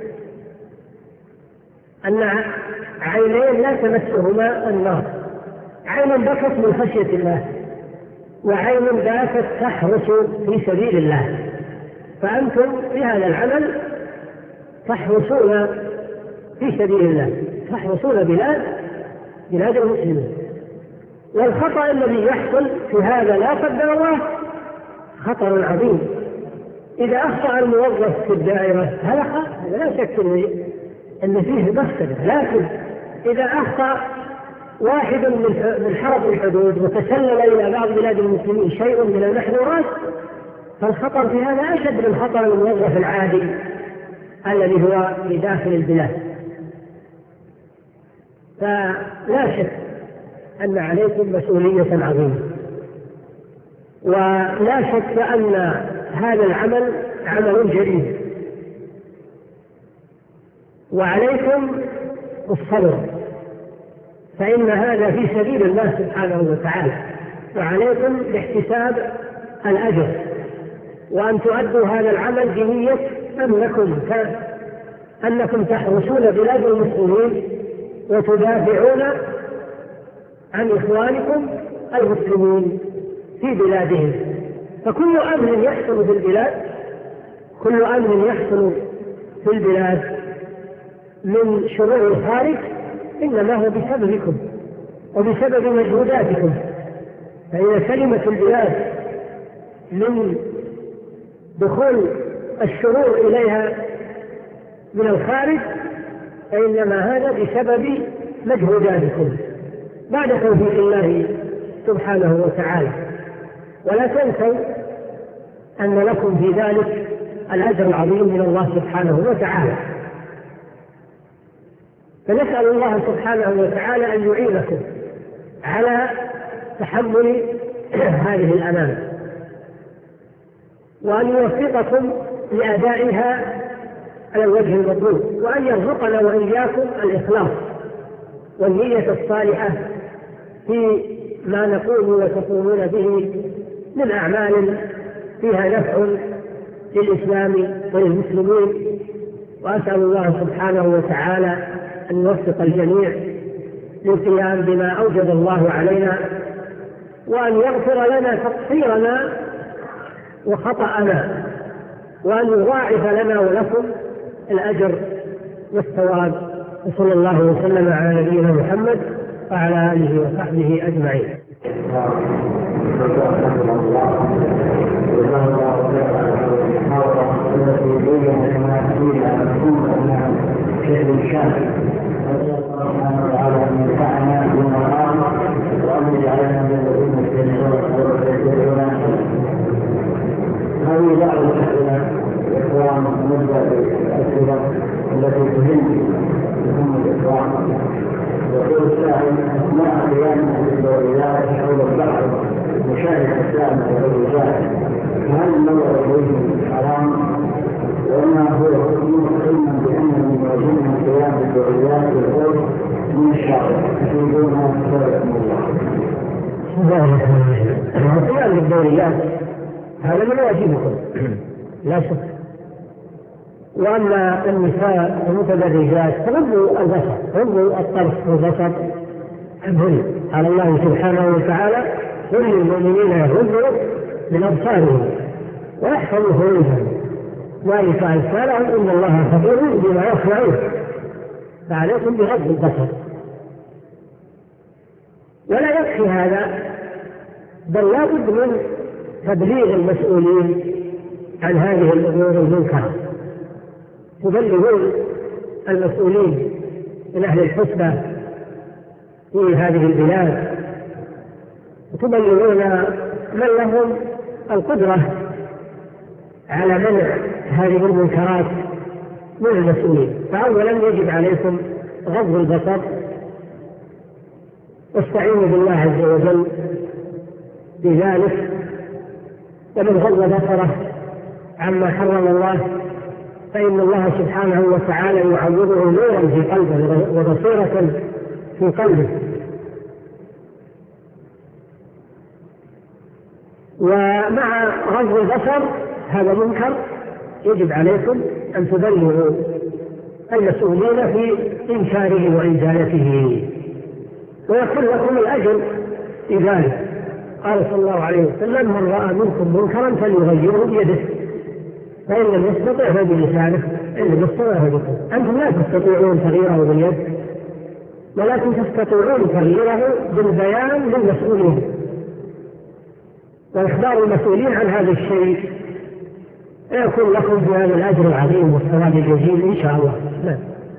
أن عينين لا تمسهما النار، عين بكت من خشية الله وعين باتت تحرس في سبيل الله، فأنتم في هذا العمل تحرسون في سبيل الله، تحرسون بلاد المسلمين. والخطأ الذي يحصل في هذا لا قدر الله خطر عظيم. إذا أخطأ الموظف في الدائرة هذا خطأ لا شك أن فيه مفسدة، لكن إذا أخطأ واحد من حرس الحدود وتسلل إلى بعض بلاد المسلمين شيء من المحظورات فالخطر في هذا أشد من خطر الموظف العادي الذي هو في داخل البلاد. فلا شك أن عليكم مسؤولية عظيمة، ولا شك أن هذا العمل عمل جليل، وعليكم الصبر، فإن هذا في سبيل الله سبحانه وتعالى، وعليكم باحتساب الأجر، وأن تؤدوا هذا العمل بنية أنكم تحرسون بلاد المسلمين وتدافعون عن إخوانكم المسلمين في بلادهم. فكل أمر يحصل في البلاد من شرور الخارج إنما هو بسببكم وبسبب مجهوداتكم. فإذا سلمت البلاد من دخول الشرور إليها من الخارج فإنما هذا بسبب مجهوداتكم بعد توفيق الله سبحانه وتعالى. ولا تنسوا أن لكم في ذلك الأجر العظيم من الله سبحانه وتعالى. فنسأل الله سبحانه وتعالى أن يعينكم على تحمل هذه الأمانة، وأن يوفقكم لأدائها على الوجه المطلوب، وأن يرزقنا وإياكم الإخلاص والنية الصالحة في ما نقول وتقومون به من أعمال فيها نفع للإسلام وللمسلمين. وأسأل الله سبحانه وتعالى أن يوفق الجميع للقيام بما أوجب الله علينا، وأن يغفر لنا تقصيرنا وخطأنا، وأن يضاعف لنا ولكم الأجر والثواب. وصلى الله وسلم على نبينا محمد وعلى آله وصحبه أجمعين. هذه دعوة إلى إخوان نبدأ بالأسئلة التي تهم الإخوان. يقول السائل: أثناء قيامنا بالدوريات حول البحث مشاهد الإسلام والرجال، هل النظر إليه حرام؟ وما هو حكمه علما بأن من واجبنا القيام بالدوريات والخوف من الشر يفيدونها بسبب الله؟ القيام بالدوريات هذا من واجبكم لا شك. وأما النساء المتبرجات فغضوا البصر، غضوا الطرف والبصر عنهن. قال الله سبحانه وتعالى: قل للمؤمنين يغضوا من أبصارهم ويحفظوا فروجهم ذلك أزكى إن الله خبير بما يصنعون. فعليكم بغض البصر. ولا يكفي هذا، بل لا بد من تبليغ المسؤولين عن هذه الأمور المنكرة. تبلغون المسؤولين من أهل الحسبة في هذه البلاد، وتبلغون من لهم القدرة على منع هذه المنكرات من المسؤولين. فأولا يجب عليكم غض البصر، واستعينوا بالله عز وجل في ذلك، ومن غض بصره عما حرم الله فإن الله سبحانه وتعالى يعوضه نورا في قلبه وبصيرة في قلبه. ومع غض البصر هذا منكر يجب عليكم أن تبلغوا المسؤولين في إنكاره وإزالته، ويكون لكم الأجر في ذلك. قال صلى الله عليه وسلم: من رأى منكم منكرا فليغيره بيده، فإن لم يستطع فبلسانه، إن لم يستطع فبيده. أنتم لا تستطيعون تغييره باليد، ولكن تستطيعون تغييره بالبيان للمسؤولين وإخبار المسؤولين عن هذا الشيء، يكون لكم في هذا الأجر العظيم والثواب الجزيل إن شاء الله. نعم.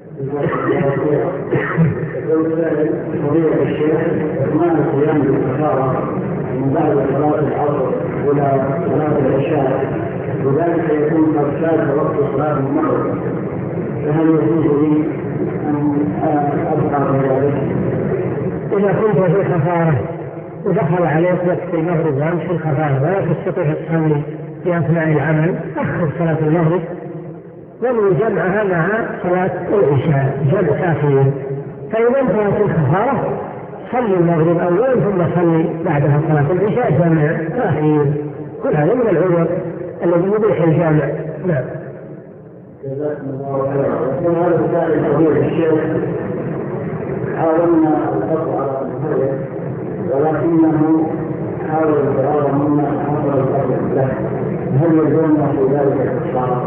فضيلة الشيخ، ما القيام بالكفارة من بعد صلاة العصر إلى صلاة العشاء، وذلك يكون قد فات وقت صلاة المغرب، فهل يجوز لي أن أبقى بذلك؟ إذا كنت في خفارة ودخل عليك وقت المغرب وأنت في الخفارة ولا تستطيع تصلي في أثناء العمل، أخر صلاة المغرب ومن جمعها مع صلاة العشاء جمع تأخير. فإذا انتهت الخفارة صلي المغرب أولا ثم صلي بعدها صلاة العشاء جمع تأخير. كل هذا من العذر الذي يبيح الجامع. نعم. جزاكم الله خيرا. وكان هذا السائل فضيلة الشيخ حاولنا القطع على المغرب ولكنه حاول الفرار منا حصل الأجر له، هل يلزمنا في ذلك الكفارة؟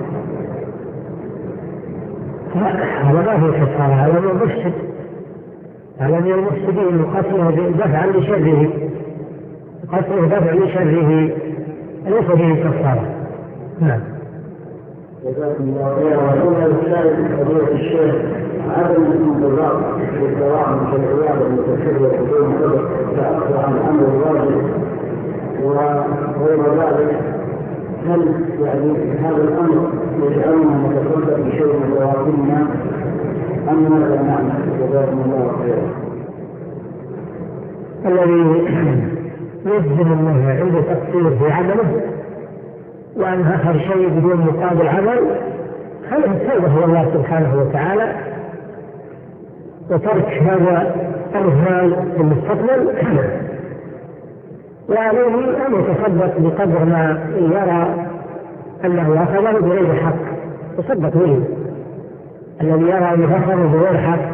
هذا ما في كفارة، هذا من المفسد، هذا من المفسدين، وقتله دفعا لشره، قتله دفع لشره ليس فيه كفارة. نعم. جزاكم الله خيرا. وكان السائل فضيلة الشيخ عدم الانتظار للدوام في العيادة المتكررة بدون سبب تأخر عن أمر الواجب وغير ذلك، هل يعني هذا الأمر يجعلنا نتصدق بشيء من رواتبنا أم ماذا نعمل؟ جزاكم الله خيرا. الذي يجزم أنه عنده تقصير في عمله وأن آخر شيء بدون مقابل عمل، هذا التوبة إلى الله سبحانه وتعالى وترك هذا الإهمال في المستقبل، وعليه أن يتصدق بقدر ما يرى أنه أخذه بغير حق، تصدق به. الذي يرى أنه أخذه بغير حق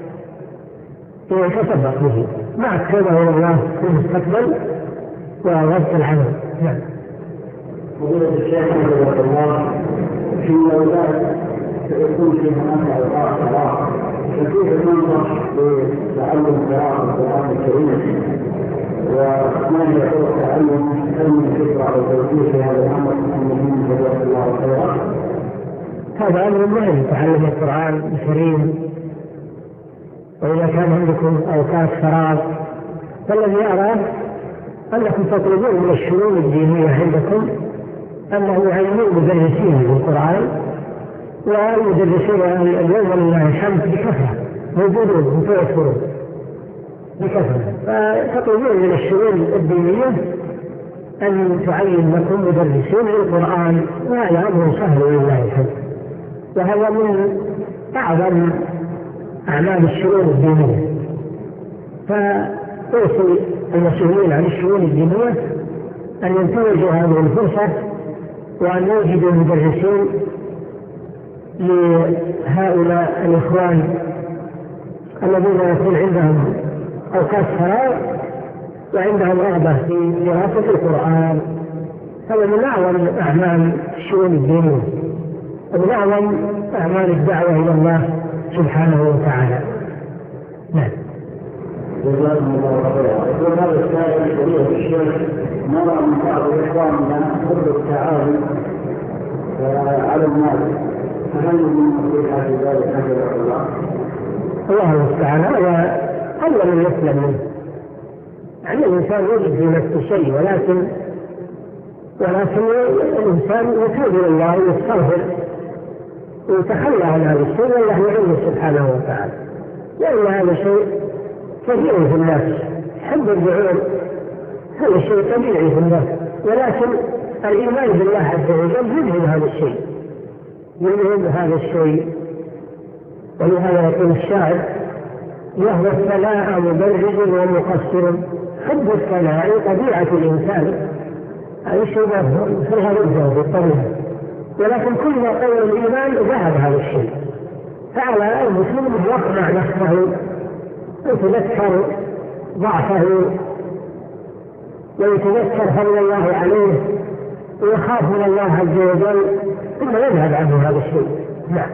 يتصدق به مع التوبة إلى الله في المستقبل ورد العمل. نعم. فضيلة الشيخ رحمه الله، في الأولاد يكون في هناك أوقات فراغ، فكيف ننصح بتعلم قراءة القرآن الكريم؟ وما هي طرق تعلم علم الفكرة أو توجيه في هذا الأمر المهم؟ جزاك الله خيرا. هذا أمر مهم، تعلم القرآن الكريم. وإذا كان عندكم أوقات فراغ فالذي أراه أنكم تطلبون من الشؤون الدينية عندكم أنه يعينون مدرسين للقرآن، والمدرسين اليوم ولله الحمد بكثرة موجودون متوفرون بكثرة، فتطلبون من الشؤون الدينية أن تعين لكم مدرسين للقرآن، وهذا أمر سهل ولله الحمد، وهذا من أعظم أعمال الشؤون الدينية. فأوصي المسؤولين عن الشؤون الدينية أن ينتهزوا هذه الفرصة وأن يوجدوا مدرسين لهؤلاء الإخوان الذين يكون عندهم أوقات فراغ وعندهم رغبة في دراسة القرآن. هذا من أعظم أعمال الشؤون الدينية ومن أعظم أعمال الدعوة إلى الله سبحانه وتعالى. نعم. جزاكم الله خيرا. يقول هذا السائل فضيلة الشيخ، نرى من بعض إخواننا حب التعاون على الناس، فهل من نصيحة في ذلك حفظه الله؟ الله المستعان، هذا أول من يسلم منه. يعني الإنسان يجد في نفسه شيء، ولكن الإنسان يتوب إلى الله ويستغفر ويتخلى عن هذا الشيء والله يعينه سبحانه وتعالى، لأن هذا شيء كثير في الناس، حب الدعوة هذا شيء طبيعي في الناس، ولكن الإيمان بالله عز وجل يذهب هذا الشيء، يذهب هذا الشيء. ولهذا يقول الشاعر: يهوى الثناء مبرز ومقصر، حب الثناء طبيعة الإنسان، هذا الشيء فيها رجل بالطبيعة، ولكن كل ما قوى الإيمان ذهب هذا الشيء. فعلى المسلم أن يقنع نفسه ويتذكر ضعفه ويتذكر فضل الله عليه ويخاف من الله عز وجل، ثم يذهب عنه هذا الشيء. نعم.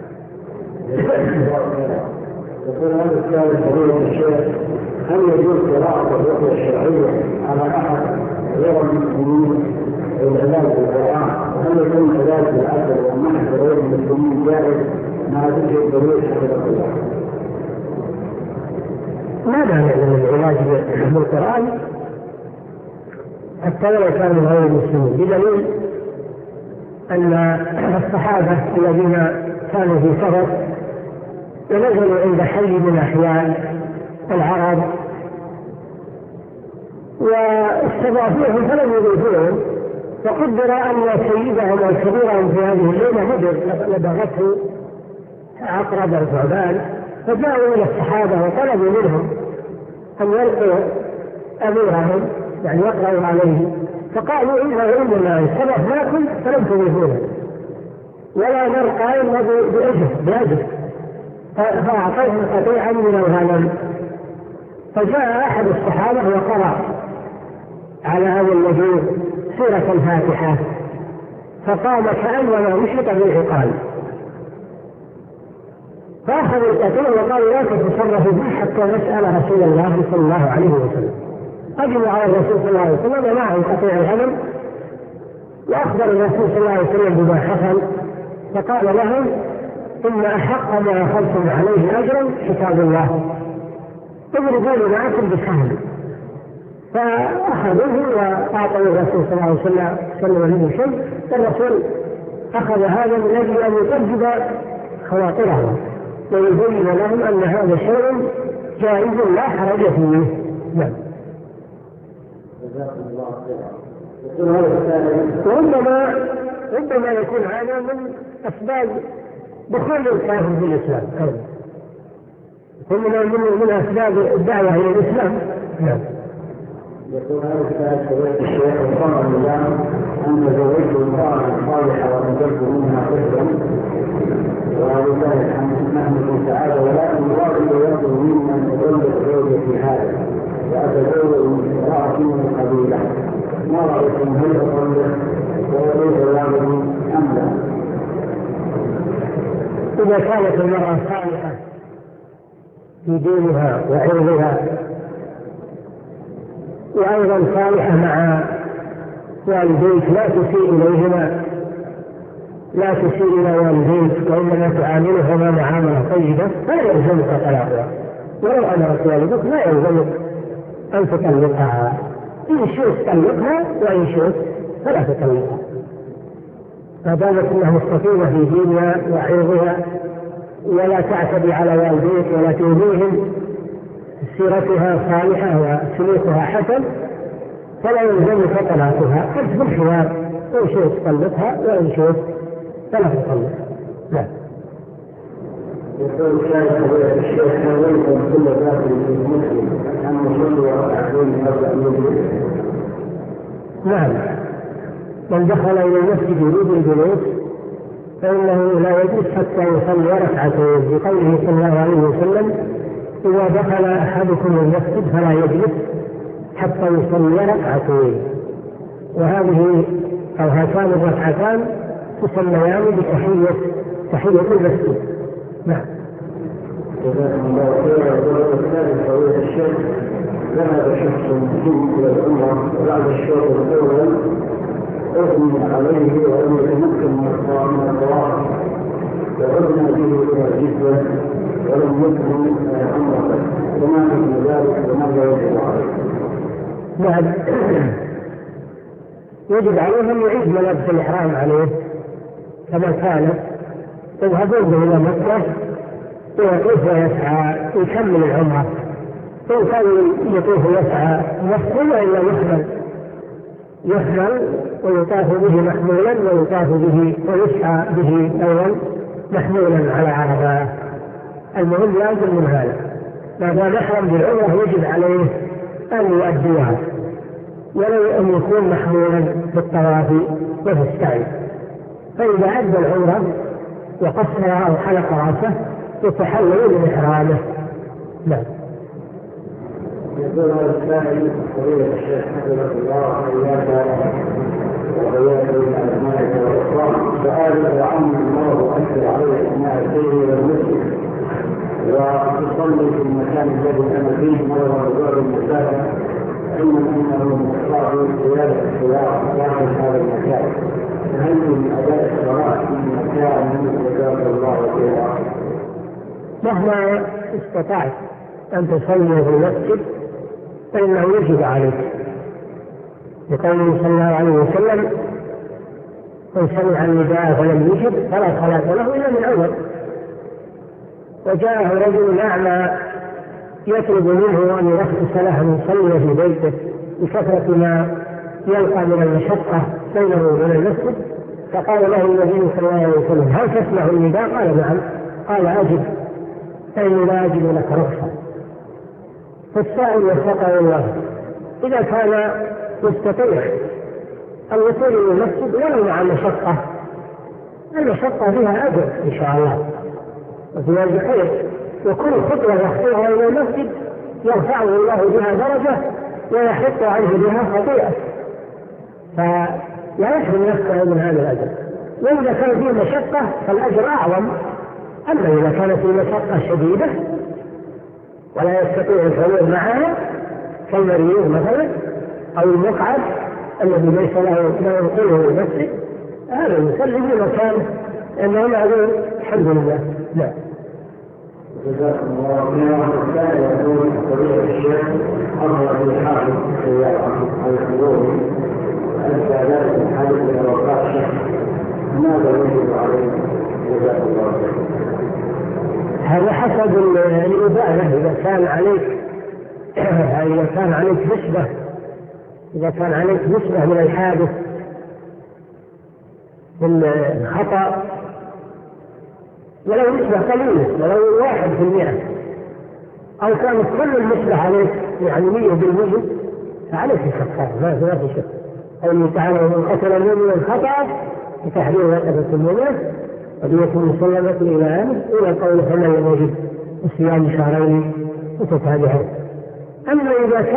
يقول هذا السؤال فضيلة الشيخ: هل يجوز قراءة الرقية الشرعية على أحد غير المسلمين والعلاج بالقرآن؟ وهل يكون كذلك الأثر والمنح غير المسلمين جائز مع ذكر الدليل حفظه الله؟ ما مانع من العلاج بالقرآن حتى لو كانوا غير المسلمين، بدليل أن الصحابة الذين كانوا في سفر ونزلوا عند حي من أحياء العرب واستضافوهم فلم يضيفوهم، فقدر أن سيدهم وكبيرهم في هذه الليلة لبغته عقرب الثعبان، فجاءوا إلى الصحابة وطلبوا منهم أن يلقوا أميرهم، يعني يقرأوا عليه، فقالوا: إننا السبب ناكل فلم تضيفونا ولا نرقى إلا بأجر، فأعطيهم قطيعا من الغنم. فجاء أحد الصحابة وقرأ على هذا النبي سورة الفاتحة، فقام كأنما نشط بالعقال، فأخذوا القطيع وقالوا: لا تتصرفوا به حتى نسأل رسول الله صلى الله عليه وسلم. قدموا على الرسول صلى الله عليه وسلم ومعه قطيع الغنم، وأخبر الرسول صلى الله عليه وسلم بما حصل، فقال لهم: إن أحق ما أخذتم عليه أجرا كتاب الله، اضربوا معكم بسهم. فأخذوه وأعطوا الرسول صلى الله عليه وسلم منه شيء، فالرسول أخذ هذا من أجل أن يطبب خواطرهم ويبين لهم أن هذا شيء جائز لا حرج فيه. نعم. وربما يكون هذا من أسباب دخول الكافر في الإسلام، من أسباب الدعوة إلى الإسلام. نعم. يقول هذا السؤال فضيلة الشيخ: وقال الله أن تزوجت امرأة صالحة وأنجبت منها طفلا ولله الحمد نحمده تعالى، ولكن الواجب يطلب منا أن أزوج زوجتي هذا وأتزوج امرأة من القبيلة، ما رأيكم؟ هل أطلق ويريد الواجب أم لا؟ إذا كانت المرأة صالحة في دينها وعرضها وأيضا صالحة مع والديك، لا تسيء إليهما، لا تسيء إلى والديك وإنما تعاملهما معاملة طيبة، فلا يلزمك طلاقها. ولو أمرت والدك لا يلزمك أن تطلقها، إن شئت طلقها وإن شئت فلا تطلقها، ما دامت أنها مستقيمة في دينها وعرضها ولا تعتدي على والديك ولا تؤذيهم، سيرتها صالحة وسلوكها حسن، فلا يلزمك طلاقها، قد بالخيار، إن شئت طلقها وإن شئت فلا تطلقها. لا. يقول فضيلة الشيخ: هل يلزم كل داخل مسلم أن يصلي ركعتين قبل أن يجلس؟ نعم، من دخل إلى المسجد يريد الجلوس فإنه لا يجلس حتى يصلي ركعتين، بقوله صلى الله عليه وسلم: إذا دخل أحدكم المسجد فلا يجلس حتى يصلي ركعتين. وهذه أو هاتان الركعتان تسميان بتحية المسجد. نعم. جزاكم الله خيرا. الثالث فضيلة الشيخ: ذهب شخص مسلم إلى العمرة بعد الشوط الأول أغمي عليه ولم يتمكن من الطواف، وعدنا به إلى جدة ولم يكن عمرته، وما من ذلك وماذا يجب عليه؟ نعم، يجب عليه أن يعيد ملابس الإحرام عليه كما كان، يذهبون به إلى مكة ويقف ويسعى ويكمل العمرة فإن كان يطوف يسعى يحمل وإلا يحمل ويطاف به محمولا ويطاف به ويسعى به أيضا محمولا على عرفة. المهم لازم من هذا ما دام محرم بالعمرة يجب عليه أن يؤديها ولو أن يكون محمولا بالطواف وفي السعي. فإذا أدى العمرة وقصر أو حلق رأسه يتحلل من إحرامه. نعم. يقول السائل فضيلة الشيخ حفظه الله وإياك وإياك بأسمائك والإكرام سؤال عن الله أكثر عليه أثناء السير إلى المسجد وتصلي في المكان الذي أنا فيه مرة بزور المساجد علما أنه مستطاع زيادة الصلاة داخل هذا المكان، فهل من أداء الصلاة في مكان جزاك الله خيرا؟ مهما استطعت أن تصلي في المسجد فإنه يجب عليك، لقوله صلى الله عليه وسلم: من سمع النداء فلم يجب فلا صلاة له إلا من عذر. وجاءه رجل أعمى يطلب منه أن يرخص له أن يصلي في بيته بكثرة ما يلقى من المشقة بينه وبين المسجد، فقال له النبي صلى الله عليه وسلم: هل تسمع النداء؟ قال: نعم. قال: أجب، فإني لا أجد لك رخصة. فالسائل وفقه الله إذا كان يستطيع الوصول إلى المسجد ولو مع المشقة فيها أجر إن شاء الله وفيها بخير، وكل خطوة يخطوها إلى المسجد يرفعه الله بها درجة ويحط عنه بها خطيئة، فلا يحرم نفسه من هذا الأجر. وإذا كان فيه مشقة فالأجر أعظم. أما إذا كانت المشقة شديدة ولا يستطيع الحلول معها كالمريض مثلا أو المقعد الذي ليس له ما ينقله المسجد، هذا يصلي في مكانه لأنه معذور الحمد لله. لا. جزاكم الله خيرا. كان يقول فضيلة الشيخ أمر بالحاجة على الحضور أنت ذلك الحاجة إلى وقاء الشخص، ماذا يجب عليه؟ جزاكم الله خيرا. هذا حسب الإبانة. إذا كان عليك نسبة من الحادث بالخطأ ولو نسبة قليلة ولو 1%، أو كانت كل النسبة عليك يعني 100%، فعليك الكفارة ما في شك. قوله تعالى: ومن قتل مؤمنا خطأ بتحرير رقبة المؤمن ودية مسلمة إلى أهله إلى قوله: فمن يجب صيام شهرين متتابعين. أما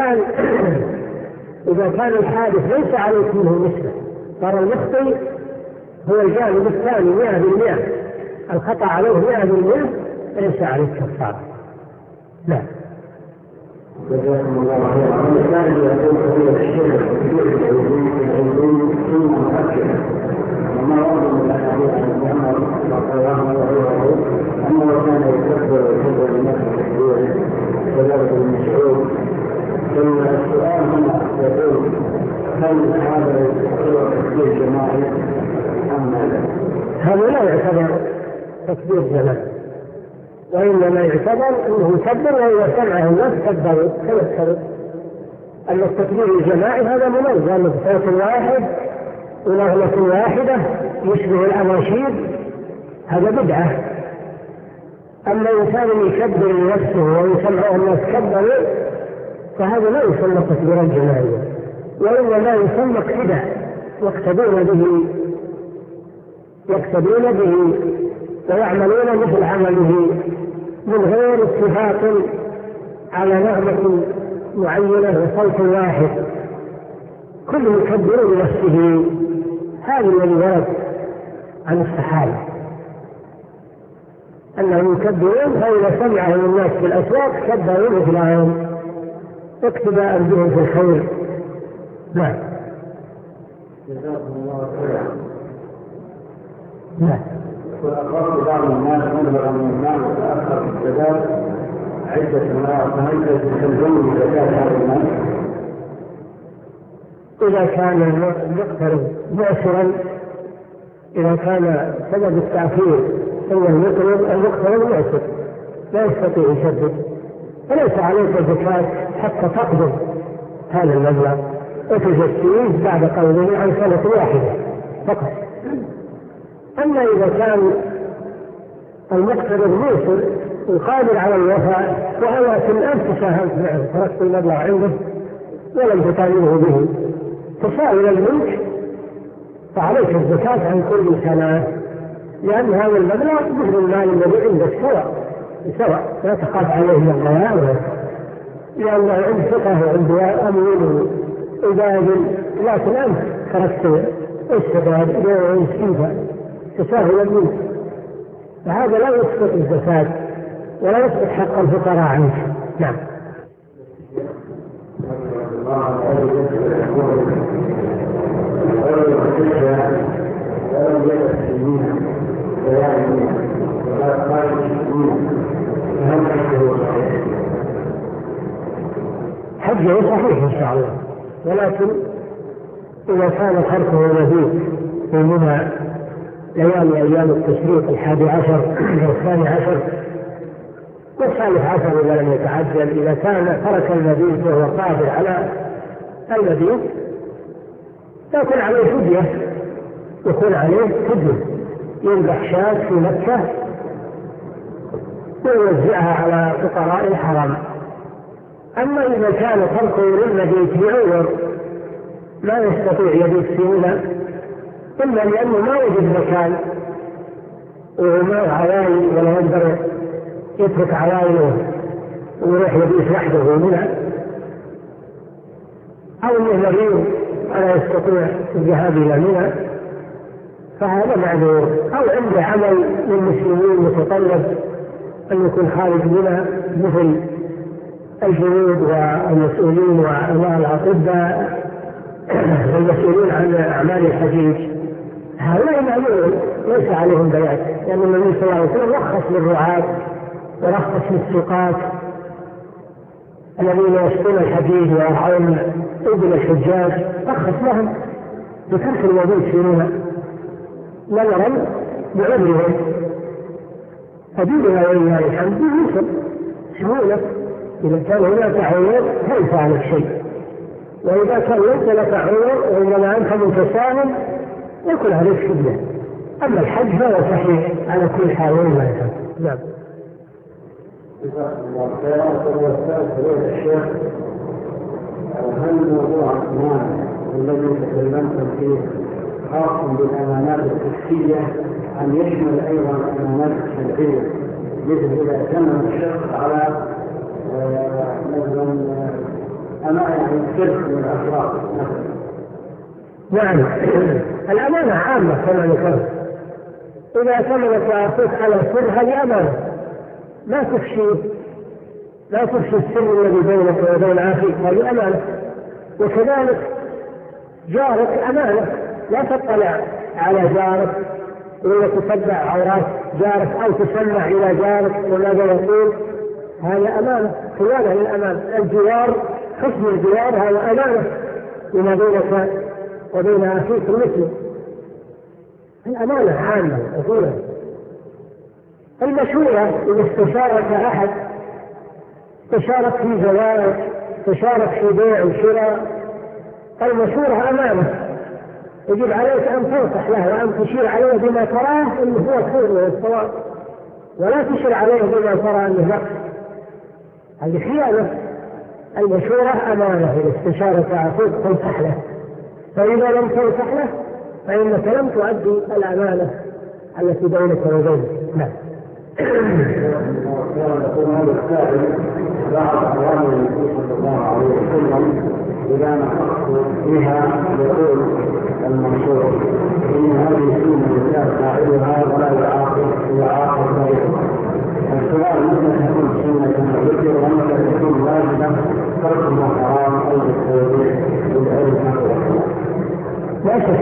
إذا كان الحادث ليس عليك منه نسبة، ترى المخطئ هو الجانب الثاني 100%، الخطأ عليه 100%، ليس عليك كفارة. لا. جزاكم الله خيرا. الثاني يقول فضيلة الشيخ العلوم سنة مؤكدة، وما أظن من الحديث عن عمر رضي الله عنه أنه كان يكبر ويكبر لنفسه تكبيره كذلك المسعود. فالسؤال هنا يقول: هل هذا يعتبر تكبير جماعي أم لا؟ هذا لا يعتبر تكبير جماعي، وإنما يعتبر أنه يكبر وإذا سمعه الناس كبروا كما السبب. أما التكبير الجماعي هذا منظم بصوت واحد ونغمة واحدة يشبه الأناشيد، هذا بدعة. أما إنسان يكبر لنفسه ويسمعه الناس كبروا فهذا لا يسمى تكبيرا جماعيا، وإنما يسمى اقتداء، يقتدون به ويعملون مثل عمله من غير اتفاق على نغمة معينة وصوت واحد، كل يكبر بنفسه. هذا الذي ورد عن الصحابة أنهم يكبرون، فإذا سمعه الناس في الأسواق كبروا مثلهم اقتداء بهم في الخير. نعم. جزاكم الله خيرا. نعم. وأخذت بعض الناس مبلغا من المال وتأخر في السداد عدة مرات، فهل تلزمه زكاة هذا المال؟ إذا كان المقترض مؤثرا، إذا كان سبب التأخير هو المقترض مؤثر لا يستطيع يسدد، فليس عليك الزكاة حتى تقبض هذا المبلغ وتزكيه بعد قبضه عن سنة واحدة فقط. أما إذا كان المقتدر موسر القادر على الوفاء ولكن أنت ساهمت معه تركت المبلغ عنده ولم تطالبه به تساوي الملك، فعليك الزكاة عن كل سنة، لأن هذا المبلغ مثل المال الذي عندك سواء لا تخاف عليه من الضياع، لأنه عند فقه وعند أموال إبادل، لكن أنت تركت السداد والسيفة تساهل الملك، فهذا لا يسقط الزكاة ولا يسقط حق الفقراء عنك. نعم. حجه صحيح إن شاء الله، ولكن إذا كان تركه مزيد في منى ليالي أيام التشريق 11 و12 و13 إذا لم يتعجل، إذا كان ترك المبيت وهو قادر على المبيت يكون عليه فدية، يذبح شاة في مكة ويوزعها على فقراء الحرم. أما إذا كان تركه للمبيت بعذر ما يستطيع يبيت في منى، إما لأنه ما وجد مكان وما عوائل ولا يقدر يترك عوائله ويروح يبيت وحده في منى، أو أنه مريض ولا يستطيع الذهاب إلى منى فهذا معذور، أو عنده عمل للمسلمين متطلب أن يكون خارج منى مثل الجنود والمسؤولين والأطباء والمسؤولين عن أعمال الحجيج، هؤلاء معذورون ليس عليهم بيات، لأن النبي صلى الله عليه وسلم رخص للرعاة ورخص للسقاة الذين يسقون الحجيج ويرعون ابن الحجاج، رخص لهم بترك الوضوء في منى نظرا بعذرهم، فديننا ولله الحمد يوصل سهولة. إذا كان هناك عذر ليس عليك شيء، وإذا كان ليس لك عذر وإنما أنت متساهل يكون عليك فدية. أما الحج فهو صحيح على كل حال ولا يفعل. نعم. هل موضوع الأمان الذي تكلمتم فيه خاص بالأمانات الحسية أم يشمل أيضا الأمانات الشرعية، مثل إذا اعتمد الشخص على مثلا أمانة السر من الأسرار مثلا؟ نعم، الأمانة عامة كما ذكرت، إذا اعتمدت أخوك على السر هذه أمانة لا تفشي السر الذي بينك وبين أخيك، هذه أمانة. وكذلك جارك أمانة، لا تطلع على جارك ولا تتبع عورات جارك أو تسمع إلى جارك وماذا يقول، هذا أمانة، خيانة للأمانة. الجوار، حسن الجوار هذا أمانة لما بينك وبين أخيك المسلم، الأمانة عامة أقولها. المشورة إذا استشارك أحد، استشارك في زواج، استشارك في بيع وشراء، المشورة أمانة، يجب عليك أن تنصح له وأن تشير عليه بما تراه أنه هو الخير والصواب، ولا تشير عليه بما ترى أنه نقص، هذه خيانة. المشورة أمانة، إذا استشارك أخوك تنصح له، فإذا لم تنصح له فإنك لم تؤدي الأمانة التي بينك وبينه. نعم. بعض أعوام النبي صلى الله عليه وسلم إذا نحقق فيها يقول المنصور إن هذه سنة لله فاعلها ولا يعاقب غيره. السؤال متى تكون سنة ذكر ومتى تكون واجبة ترك ما حرام أو بالتوبيخ بالعلم؟ لا شك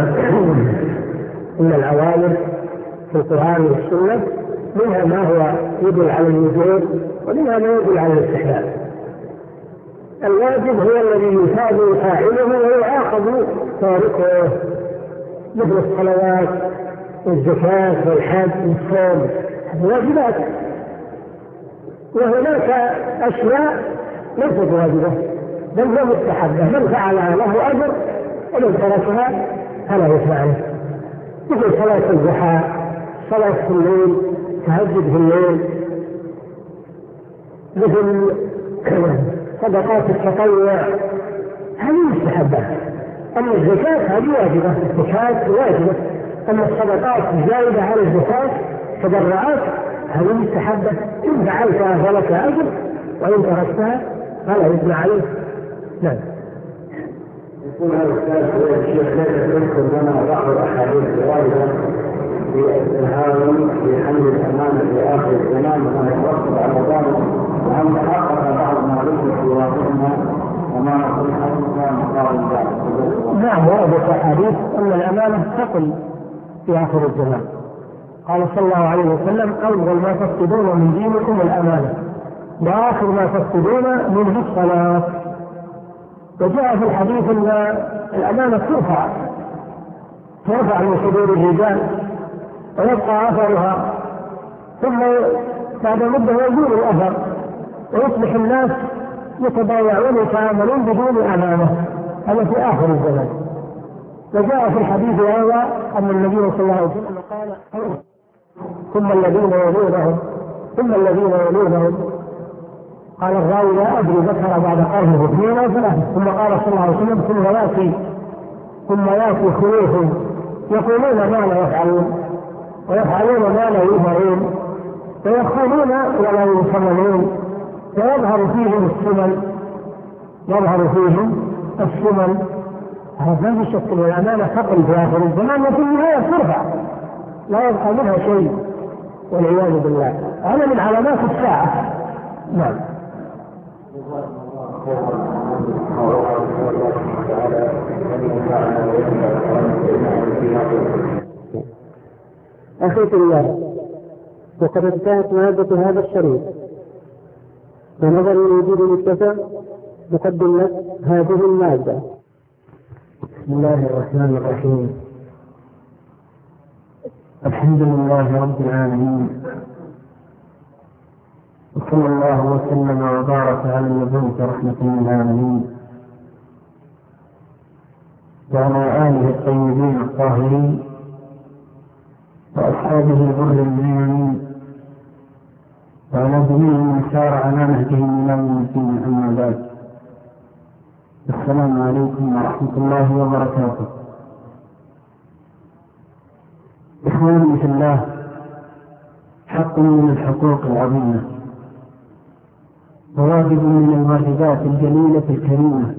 إن الأوامر في القرآن والسنة منها ما هو يدل على الوجوب ومنها ما يدل على الاستحباب. الواجب هو الذي يثاب فاعله ويعاقب تاركه، مثل الصلوات والزكاة والحج والصوم، واجبات. وهناك أشياء ليست واجبة بل هي مستحبة، من فعلها له أجر ومن تركها فلا يفعله، مثل صلاة الضحى، صلاة في الليل، تهجد في الليل، مثل صدقات التطوع، هذه مستحبة. أما الزكاة هذه واجبة، الزكاة واجبة. أما الصدقات الزائدة على الزكاة تبرعات هذه مستحبة، إن فعلتها فلك أجر وإن تركتها فلا يثنى عليك. نعم. يقول هذا الأستاذ الشيخ ليس يذكر لنا بعض الأحاديث الواردة في التهاون في حمل الأمانة في آخر الزمان وما يترتب على ذلك، وهل تحقق بعض ما ذكر في واقعنا وما نقول حقق مقابل ذلك؟ نعم، وردت أحاديث أن الأمانة تقل في آخر الزمان. قال صلى الله عليه وسلم: أول ما تفقدون من دينكم الأمانة، وآخر ما تفقدون منه الصلاة. وجاء في الحديث أن الأمانة ترفع من صدور الرجال ويبقى أثرها، ثم بعد مدة يزول الأثر ويصبح الناس يتبايعون ويتعاملون بدون أمانة. هذا في آخر الزمان. وجاء في الحديث هذا أن النبي صلى الله عليه وسلم قال: ثم الذين يلونهم ثم الذين يلونهم. قال الراوي: لا أدري ذكر بعد قرنه اثنين أو ثلاثة. ثم قال صلى الله عليه وسلم: ثم يأتي خلوف يقولون ما لا يفعلون ويفعلون ما لا يؤمرون ويخونون ولا يؤتمنون ويظهر فيهم السمن. هذا ما يشكل الأمانة ثقل في آخر الزمان، وفي النهاية ترفع لا يبقى منها شيء والعياذ بالله. هذا من علامات الساعة. نعم. أخي في الله، وقد انتهت مادة هذا الشريط، ونظرا لوجود متسع نقدم لك هذه المادة. بسم الله الرحمن الرحيم. الحمد لله رب العالمين، وصلى الله وسلم وبارك على المبعوث رحمة للعالمين وعلى آله الطيبين الطاهرين وأصحابه الغر الميامين وعلى جميع من سار على نهجهم إلى يوم الدين. أما بعد، السلام عليكم ورحمة الله وبركاته. إخواني في الله، حق من الحقوق العظيمة وواجب من الواجبات الجليلة الكريمة.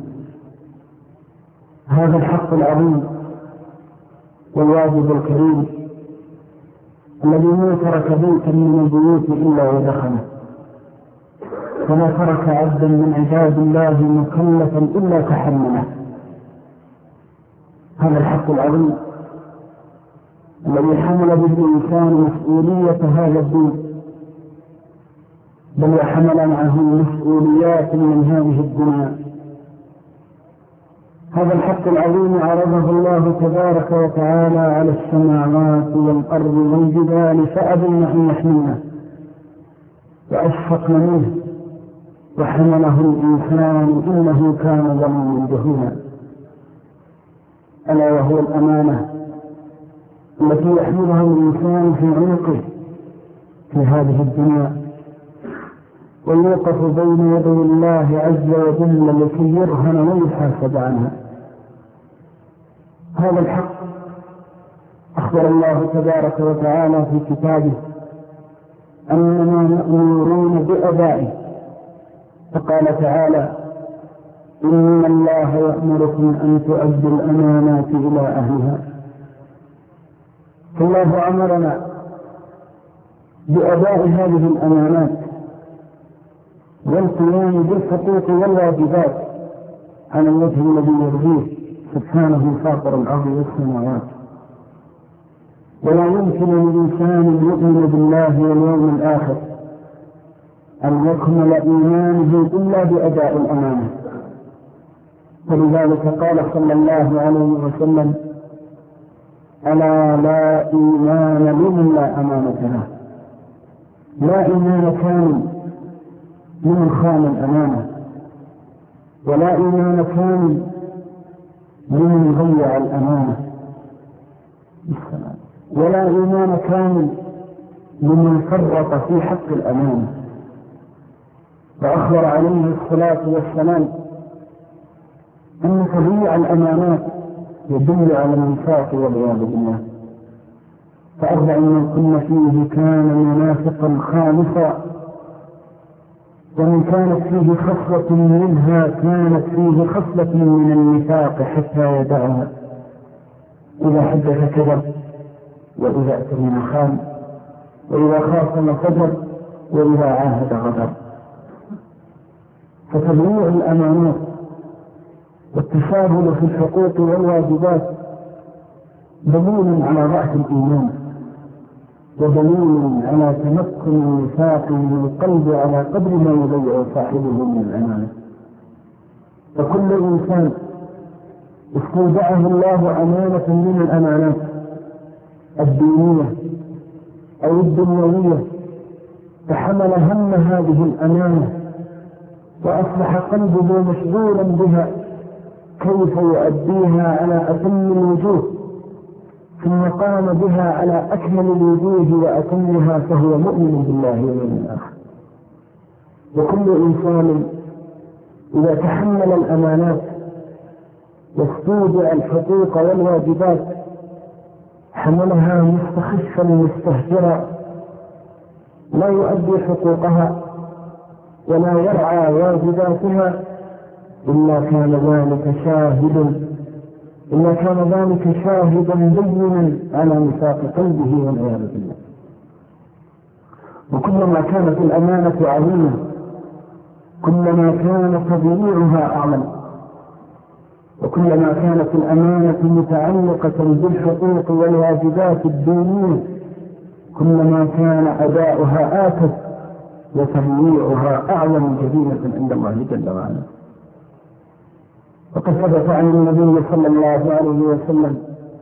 هذا الحق العظيم والواجب الكريم الذي ما ترك بيتا من البيوت إلا ودخله، وما ترك عبدا من عباد الله مكلفا إلا تحمله. هذا الحق العظيم الذي حمل به الإنسان مسؤولية هذا الدين، بل وحمل معه مسؤوليات من هذه الدنيا. هذا الحق العظيم عرضه الله تبارك وتعالى على السماوات والأرض والجبال فأبين أن يحملنه وأشفقن منه وحمله الإنسان إنه كان ظلوما جهولا. ألا وهو الأمانة التي يحملها الإنسان في عنقه في هذه الدنيا، ويوقف بين يدي الله عز وجل لكي يرهن ويحاسب عنها. هذا الحق أخبر الله تبارك وتعالى في كتابه أننا مأمورون بأدائه، فقال تعالى: إن الله يأمركم أن تؤدوا الأمانات إلى أهلها. فالله أمرنا بأداء هذه الأمانات والقيام بالحقوق والواجبات على الوجه الذي يرضيه سبحانه فاطر الأرض والسماوات. ولا يمكن للإنسان يؤمن بالله واليوم الآخر أن يكمل إيمانه إلا بأداء الأمانة. ولذلك قال صلى الله عليه وسلم: ألا لا إيمان لمن لا أمانة له. لا إيمان كامل لمن خان الأمانة، ولا إيمان كامل لمن ضيع الأمانة، ولا إيمان كامل لمن فرط في حق الأمانة. وأخبر عليه الصلاة والسلام أن تضييع الأمانات يدل على النفاق والعياذ بالله. فأربع من كن فيه كان منافقا خالصا، ومن كانت فيه خصلة منها كانت فيه خصلة من النفاق حتى يدعها. إذا حدث كذب، وإذا أتمنى خان، وإذا خاصم فجر، وإذا عاهد غدر. فتضييع الأمانات والتساهل في الحقوق والواجبات دليل على ضعف الإيمان، ودليل على تمكن النفاق من القلب على قدر ما يضيع صاحبه من الأمانة. فكل إنسان استودعه الله أمانة من الأمانات الدينية أو الدنيوية، فحمل هم هذه الأمانة وأصبح قلبه مشغولا بها كيف يؤديها على أتم الوجوه، ثم قام بها على أكمل الوجوه وأتمها، فهو مؤمن بالله واليوم الآخر. وكل إنسان إذا تحمل الأمانات واستودع الحقوق والواجبات حملها مستخفا مستهترا، لا يؤدي حقوقها ولا يرعى واجباتها إلا كان ذلك شاهدا بينا على نفاق قلبه والعياذ بالله. وكلما كانت الأمانة عظيمة كلما كان تضييعها أعظم، وكلما كانت الأمانة متعلقة بالحقوق والواجبات الدينية كلما كان أداؤها آكد وتضييعها أعظم جريمة عند الله جل وعلا. وقد ثبت عن النبي صلى الله عليه وسلم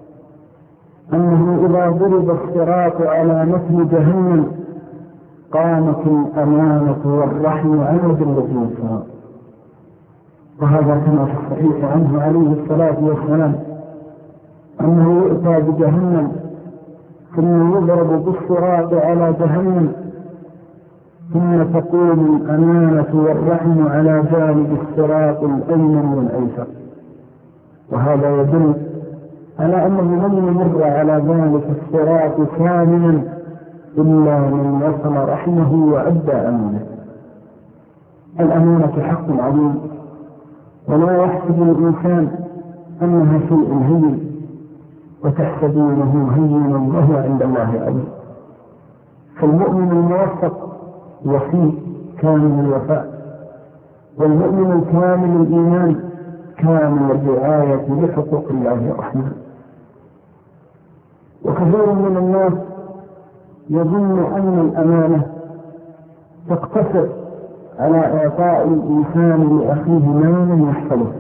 أنه إذا ضرب الصراط على مثل جهنم قامت الأمانة والرحم على جلة الصراط. وهذا كما في الصحيح عنه عليه الصلاة والسلام أنه يؤتى بجهنم ثم يضرب بالصراط على جهنم ثم تقوم الأمانة والرحم على جانب الصراط الأيمن والأيسر. وهذا يدل على أنه لن يمر على ذلك الصراط كاملا إلا من وصل رحمه وأدى أمانه. الأمانة حق عظيم، ولا يحسب الإنسان أنها شيء هين وتحسبونه هينا وهو عند الله عظيم. فالمؤمن الموفق وفي كامل الوفاء، والمؤمن الكامل الإيمان كامل الرعاية لحقوق الله الرحمن. وكثير من الناس يظن أن الأمانة تقتصر على إعطاء الإنسان لأخيه مالا يحصله،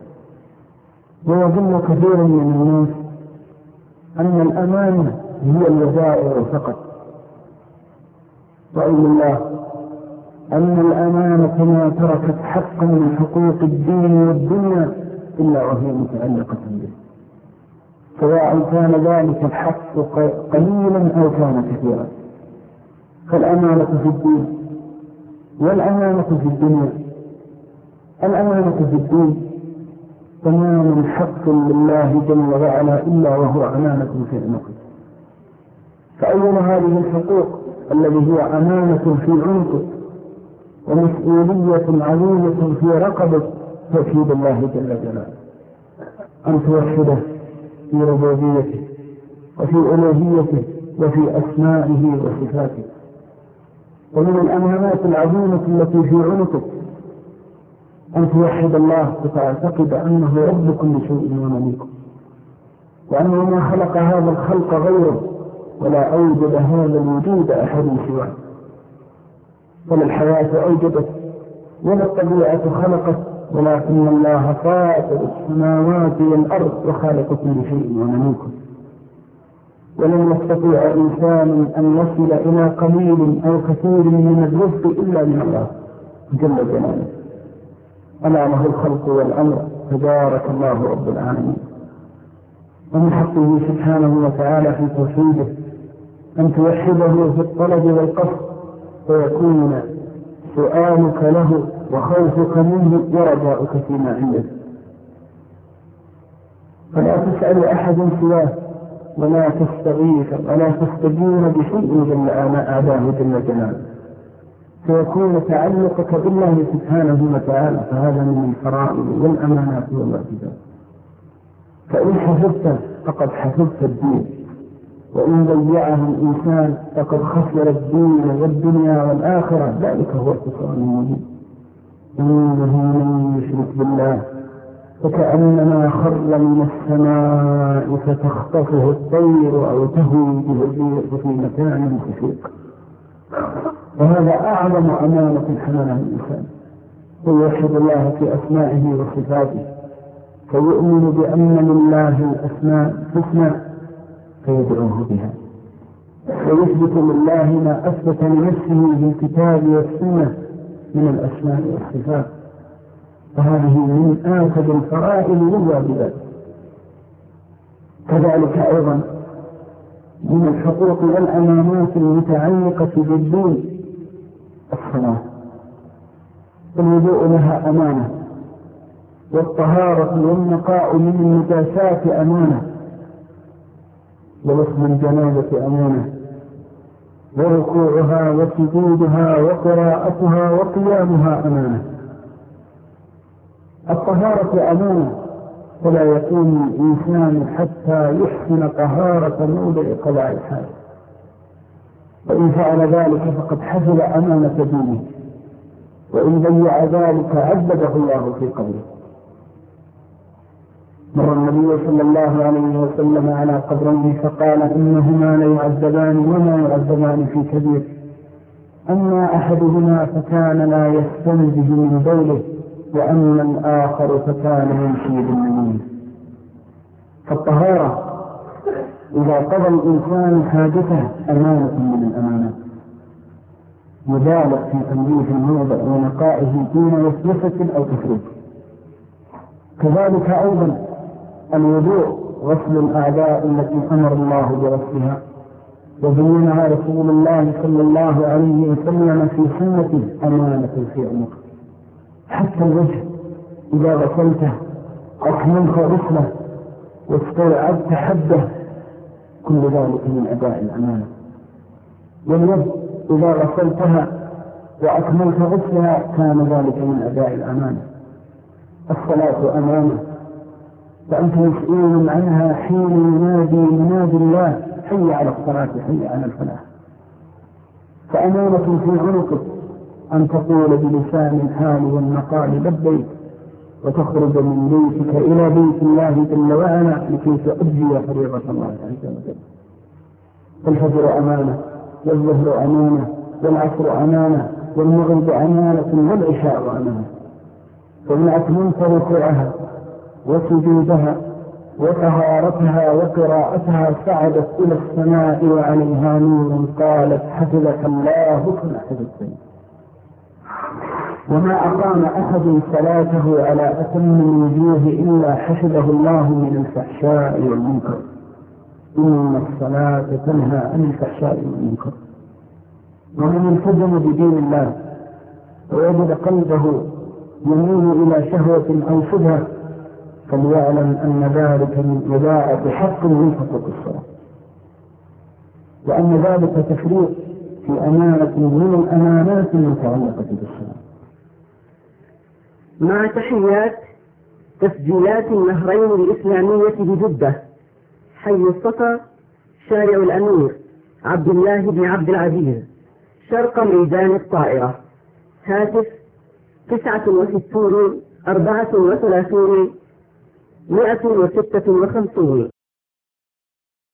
ويظن كثير من الناس أن الأمانة هي الوزائر فقط. وأيم الله أن الأمانة ما تركت حقا من حقوق الدين والدنيا إلا وهي متعلقة به، سواء كان ذلك الحق قليلا أو كان كثيرا. فالأمانة في الدين والأمانة في الدنيا. الأمانة في الدين تمام حق لله جل وعلا إلا وهو أمانة في عنقه. فأول هذه الحقوق الذي هي أمانة في عنقه ومسؤولية عظيمة في رقبه توحيد الله جل جلاله، أن توحده في ربوبيته وفي ألوهيته وفي أسمائه وصفاته. ومن الأمانات العظيمة التي في عنقك أن توحد الله وتعتقد أنه رب كل شيء ومليكه، وأنه ما خلق هذا الخلق غيره ولا أوجد هذا الوجود أحد سواه، ولا الحياة أوجدت ولا الطبيعة خلقت، ولكن الله فاطر السماوات والأرض وخالق كل شيء ومليكه. ولن يستطيع إنسان أن يصل إلى قليل أو كثير من الرزق إلا من الله، جل جلاله. ألا له الخلق والأمر تبارك الله رب العالمين. ومن حقه سبحانه وتعالى في توحيده أن توحده في الطلب والقصد، ويكون سؤالك له وخوفك منه ورجاؤك فيما عنده. فلا تسأل أحد سواه، ولا تستغيث ولا تستجين بشيء جل أعداه جل جلاله، فيكون تعلقك بالله سبحانه وتعالى. فهذا من الفرائض والأمانات والواجبات. فإن حفظت فقد حفظت الدين، وإن ضيعه الإنسان فقد خسر الدين والدنيا والآخرة. ذلك هو الخسران المبين. إنه من يشرك بالله فكأنما خر من السماء فتخطفه الطير أو تهوي به الريح في مكان خفيق. وهذا أعظم أمانة حملها الإنسان، ويوحد الله في أسمائه وصفاته، فيؤمن بأن لله الأسماء الحسنى فيدعوه بها، ويثبت لله ما أثبت لنفسه بالكتاب والسنة من الأسماء والصفات. فهذه من آكد الفرائض والواجبات. كذلك أيضا من الحقوق والأمانات المتعلقة بالدين الصلاة. الوضوء لها أمانة، والطهارة والنقاء من النجاسات أمانة، وغسل الجنابة أمانة، وركوعها وسجودها وقراءتها وقيامها أمانة. الطهارة أمانة، ولا يكون الإنسان حتى يحسن طهارة موضع قضاء الحاجة، وإن فعل ذلك فقد حفظ أمانة دينه، وإن ضيع ذلك عذبه الله في قبره. مر النبي صلى الله عليه وسلم على قبرين فقال إنهما ليعذبان وما يعذبان في كبير، أما أحدهما فكان لا يستنزه من بوله، وأما الآخر فكان يمشي بالنميمة. فالطهارة إذا قضى الإنسان حاجته أمانة من الأمانات، مبالغ في تنظيف الموضع ونقائه دون وسوسة أو تفريط. كذلك أيضا الوضوء غسل الأعداء التي أمر الله بغسلها، وبينها رسول الله صلى الله عليه وسلم في سنة أمانة في عنقه. حتى الوجه إذا غسلته أكملت غسله واستوعبت حده، كل ذلك من أداء الأمانة. واليد إذا غسلتها وأكملت غسلها كان ذلك من أداء الأمانة. الصلاة أمانة، فأنت مسؤول عنها حين ينادي الله حي على الصلاة حي على الفلاح. فأمانة في عنقك أن تقول بلسان الحال والمقال لبيك، وتخرج من بيتك إلى بيت الله جل وعلا لكي تؤدي فريضة الله عز وجل. الفجر أمانة، والظهر أمانة، والعصر أمانة، والمغرب أمانة، والعشاء أمانة. فإن أتممت ركوعها وسجودها وطهارتها وقراءتها صعدت إلى السماء وعليها نور قالت حفظك الله كما حفظتني. وما أقام أحد صلاته على أتم الوجوه إلا حفظه الله من الفحشاء والمنكر. إن الصلاة تنهى عن الفحشاء والمنكر. ومن التزم بدين الله ووجد قلبه يميل إلى شهوة أو شبهة فليعلم أن ذلك من إضاعة حق من حقوق الصلاة، وأن ذلك تفريط في أمانة من الأمانات المتعلقة بالصلاة. مع تحيات تسجيلات النهرين الإسلامية بجدة، حي الصفا، شارع الأمير عبد الله بن عبد العزيز، شرق ميدان الطائرة. هاتف 69 34 156.